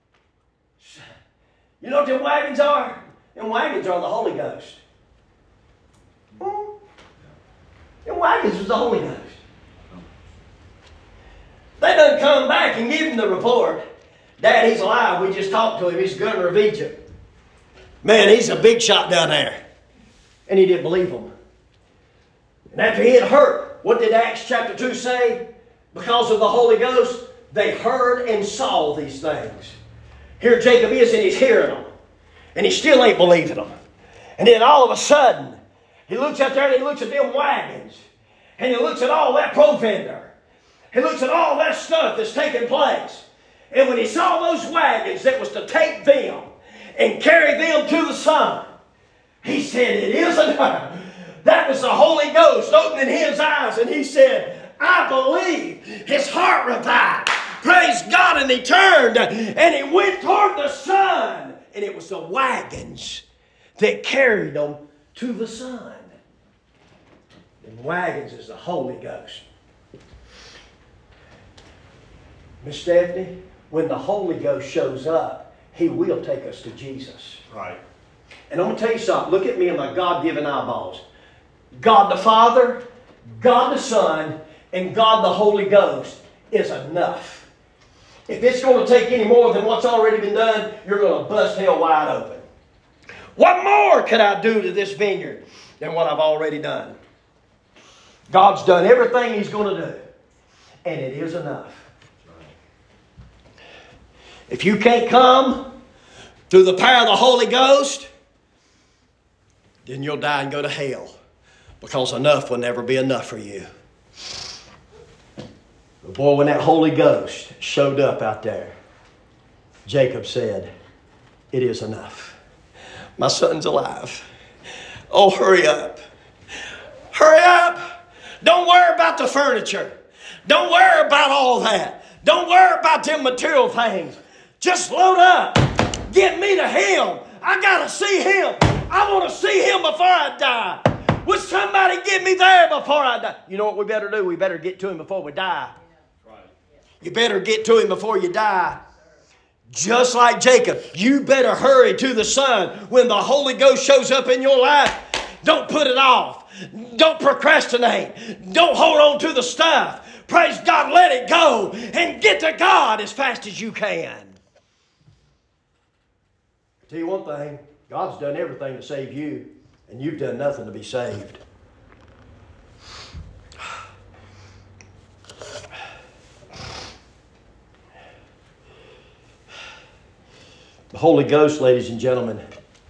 You know what them wagons are? Them wagons are the Holy Ghost. Hmm? Them wagons was the Holy Ghost. They done come back and give him the report. Dad, he's alive. We just talked to him. He's the governor of Egypt. Man, he's a big shot down there. And he didn't believe him. And after he had heard, what did Acts chapter two say? Because of the Holy Ghost, they heard and saw these things. Here Jacob is and he's hearing them. And he still ain't believing them. And then all of a sudden, he looks out there and he looks at them wagons. And he looks at all that provender. He looks at all that stuff that's taking place. And when he saw those wagons that was to take them and carry them to the sun, he said, it is enough. That was the Holy Ghost opening his eyes. And he said, I believe. His heart revived. Praise God. And he turned and he went toward the sun. And it was the wagons that carried them to the sun. And wagons is the Holy Ghost. Miss Stephanie, when the Holy Ghost shows up, He will take us to Jesus. Right. And I'm going to tell you something. Look at me in my God-given eyeballs. God the Father, God the Son, and God the Holy Ghost is enough. If it's going to take any more than what's already been done, you're going to bust hell wide open. What more could I do to this vineyard than what I've already done? God's done everything He's going to do. And it is enough. If you can't come through the power of the Holy Ghost, then you'll die and go to hell. Because enough will never be enough for you. But boy, when that Holy Ghost showed up out there, Jacob said, it is enough. My son's alive. Oh, hurry up. Hurry up. Don't worry about the furniture. Don't worry about all that. Don't worry about them material things. Just load up. Get me to Him. I got to see Him. I want to see Him before I die. Would somebody get me there before I die? You know what we better do? We better get to Him before we die. You better get to Him before you die. Just like Jacob, you better hurry to the sun when the Holy Ghost shows up in your life. Don't put it off. Don't procrastinate. Don't hold on to the stuff. Praise God, let it go and get to God as fast as you can. Tell you one thing, God's done everything to save you, and you've done nothing to be saved. The Holy Ghost, ladies and gentlemen,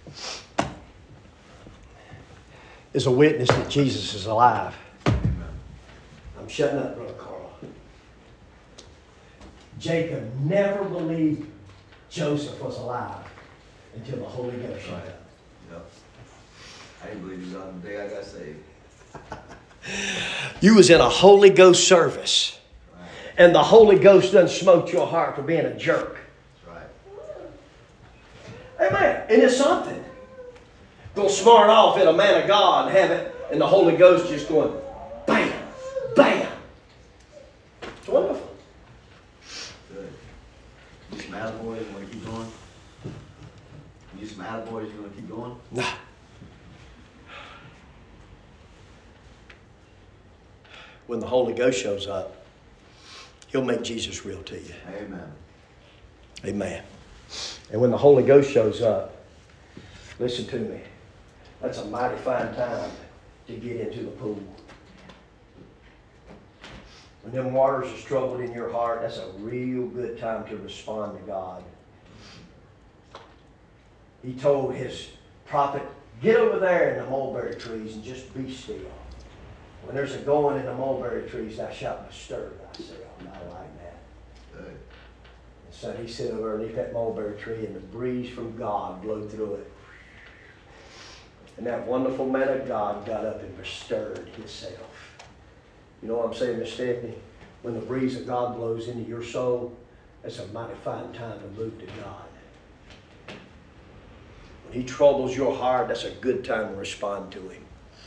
is a witness that Jesus is alive. I'm shutting up, Brother Carl. Jacob never believed Joseph was alive until the Holy Ghost showed up. Yep. I didn't believe he was on the day I got saved. You was in a Holy Ghost service, Right. and the Holy Ghost done smoked your heart for being a jerk. Right. Amen. And it's something. Go smart off at a man of God and have it, and the Holy Ghost just going, bam, bam. It's wonderful. Good. You some attaboys, you want to keep going? You some attaboys, you want to keep going? Nah. When the Holy Ghost shows up, He'll make Jesus real to you. Amen. Amen. And when the Holy Ghost shows up, listen to me, that's a mighty fine time to get into the pool. When them waters is troubled in your heart, that's a real good time to respond to God. He told his prophet, get over there in the mulberry trees and just be still. When there's a going in the mulberry trees, thou shalt not stir thyself. I like that. Good. And so he sat over underneath that mulberry tree, and the breeze from God blowed through it. And that wonderful man of God got up and bestirred himself. You know what I'm saying, Miss Stephanie? When the breeze of God blows into your soul, that's a mighty fine time to move to God. When He troubles your heart, that's a good time to respond to Him.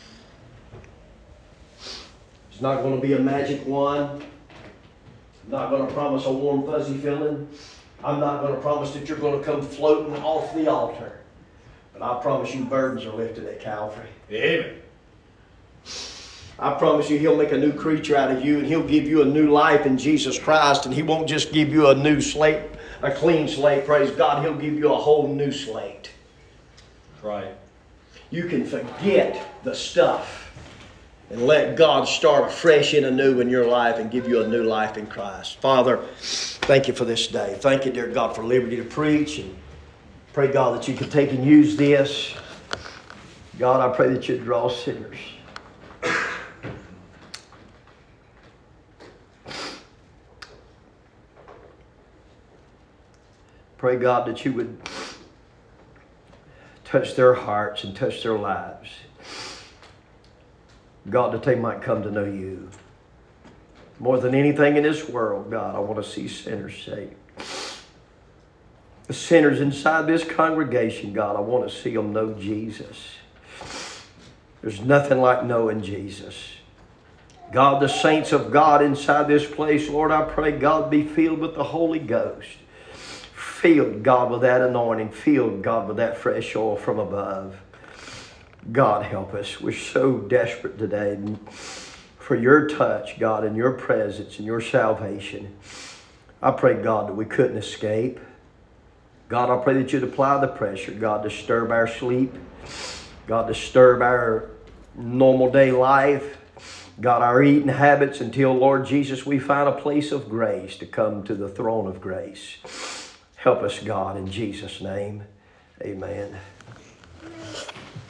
It's not going to be a magic wand. I'm not going to promise a warm, fuzzy feeling. I'm not going to promise that you're going to come floating off the altar. But I promise you burdens are lifted at Calvary. Amen. I promise you He'll make a new creature out of you, and He'll give you a new life in Jesus Christ. And He won't just give you a new slate, a clean slate, praise God. He'll give you a whole new slate. That's right. You can forget the stuff and let God start afresh and anew in your life and give you a new life in Christ. Father, thank you for this day. Thank you, dear God, for liberty to preach. And pray, God, that you could take and use this. God, I pray that you'd draw sinners. Pray, God, that you would touch their hearts and touch their lives. God, that they might come to know you. More than anything in this world, God, I want to see sinners saved. The sinners inside this congregation, God, I want to see them know Jesus. There's nothing like knowing Jesus. God, the saints of God inside this place, Lord, I pray, God, be filled with the Holy Ghost. Filled, God, with that anointing. Filled, God, with that fresh oil from above. God, help us. We're so desperate today for your touch, God, and your presence and your salvation. I pray, God, that we couldn't escape. God, I pray that you'd apply the pressure, God, to disturb our sleep. God, disturb our normal day life. God, our eating habits until, Lord Jesus, we find a place of grace to come to the throne of grace. Help us, God, in Jesus' name. Amen.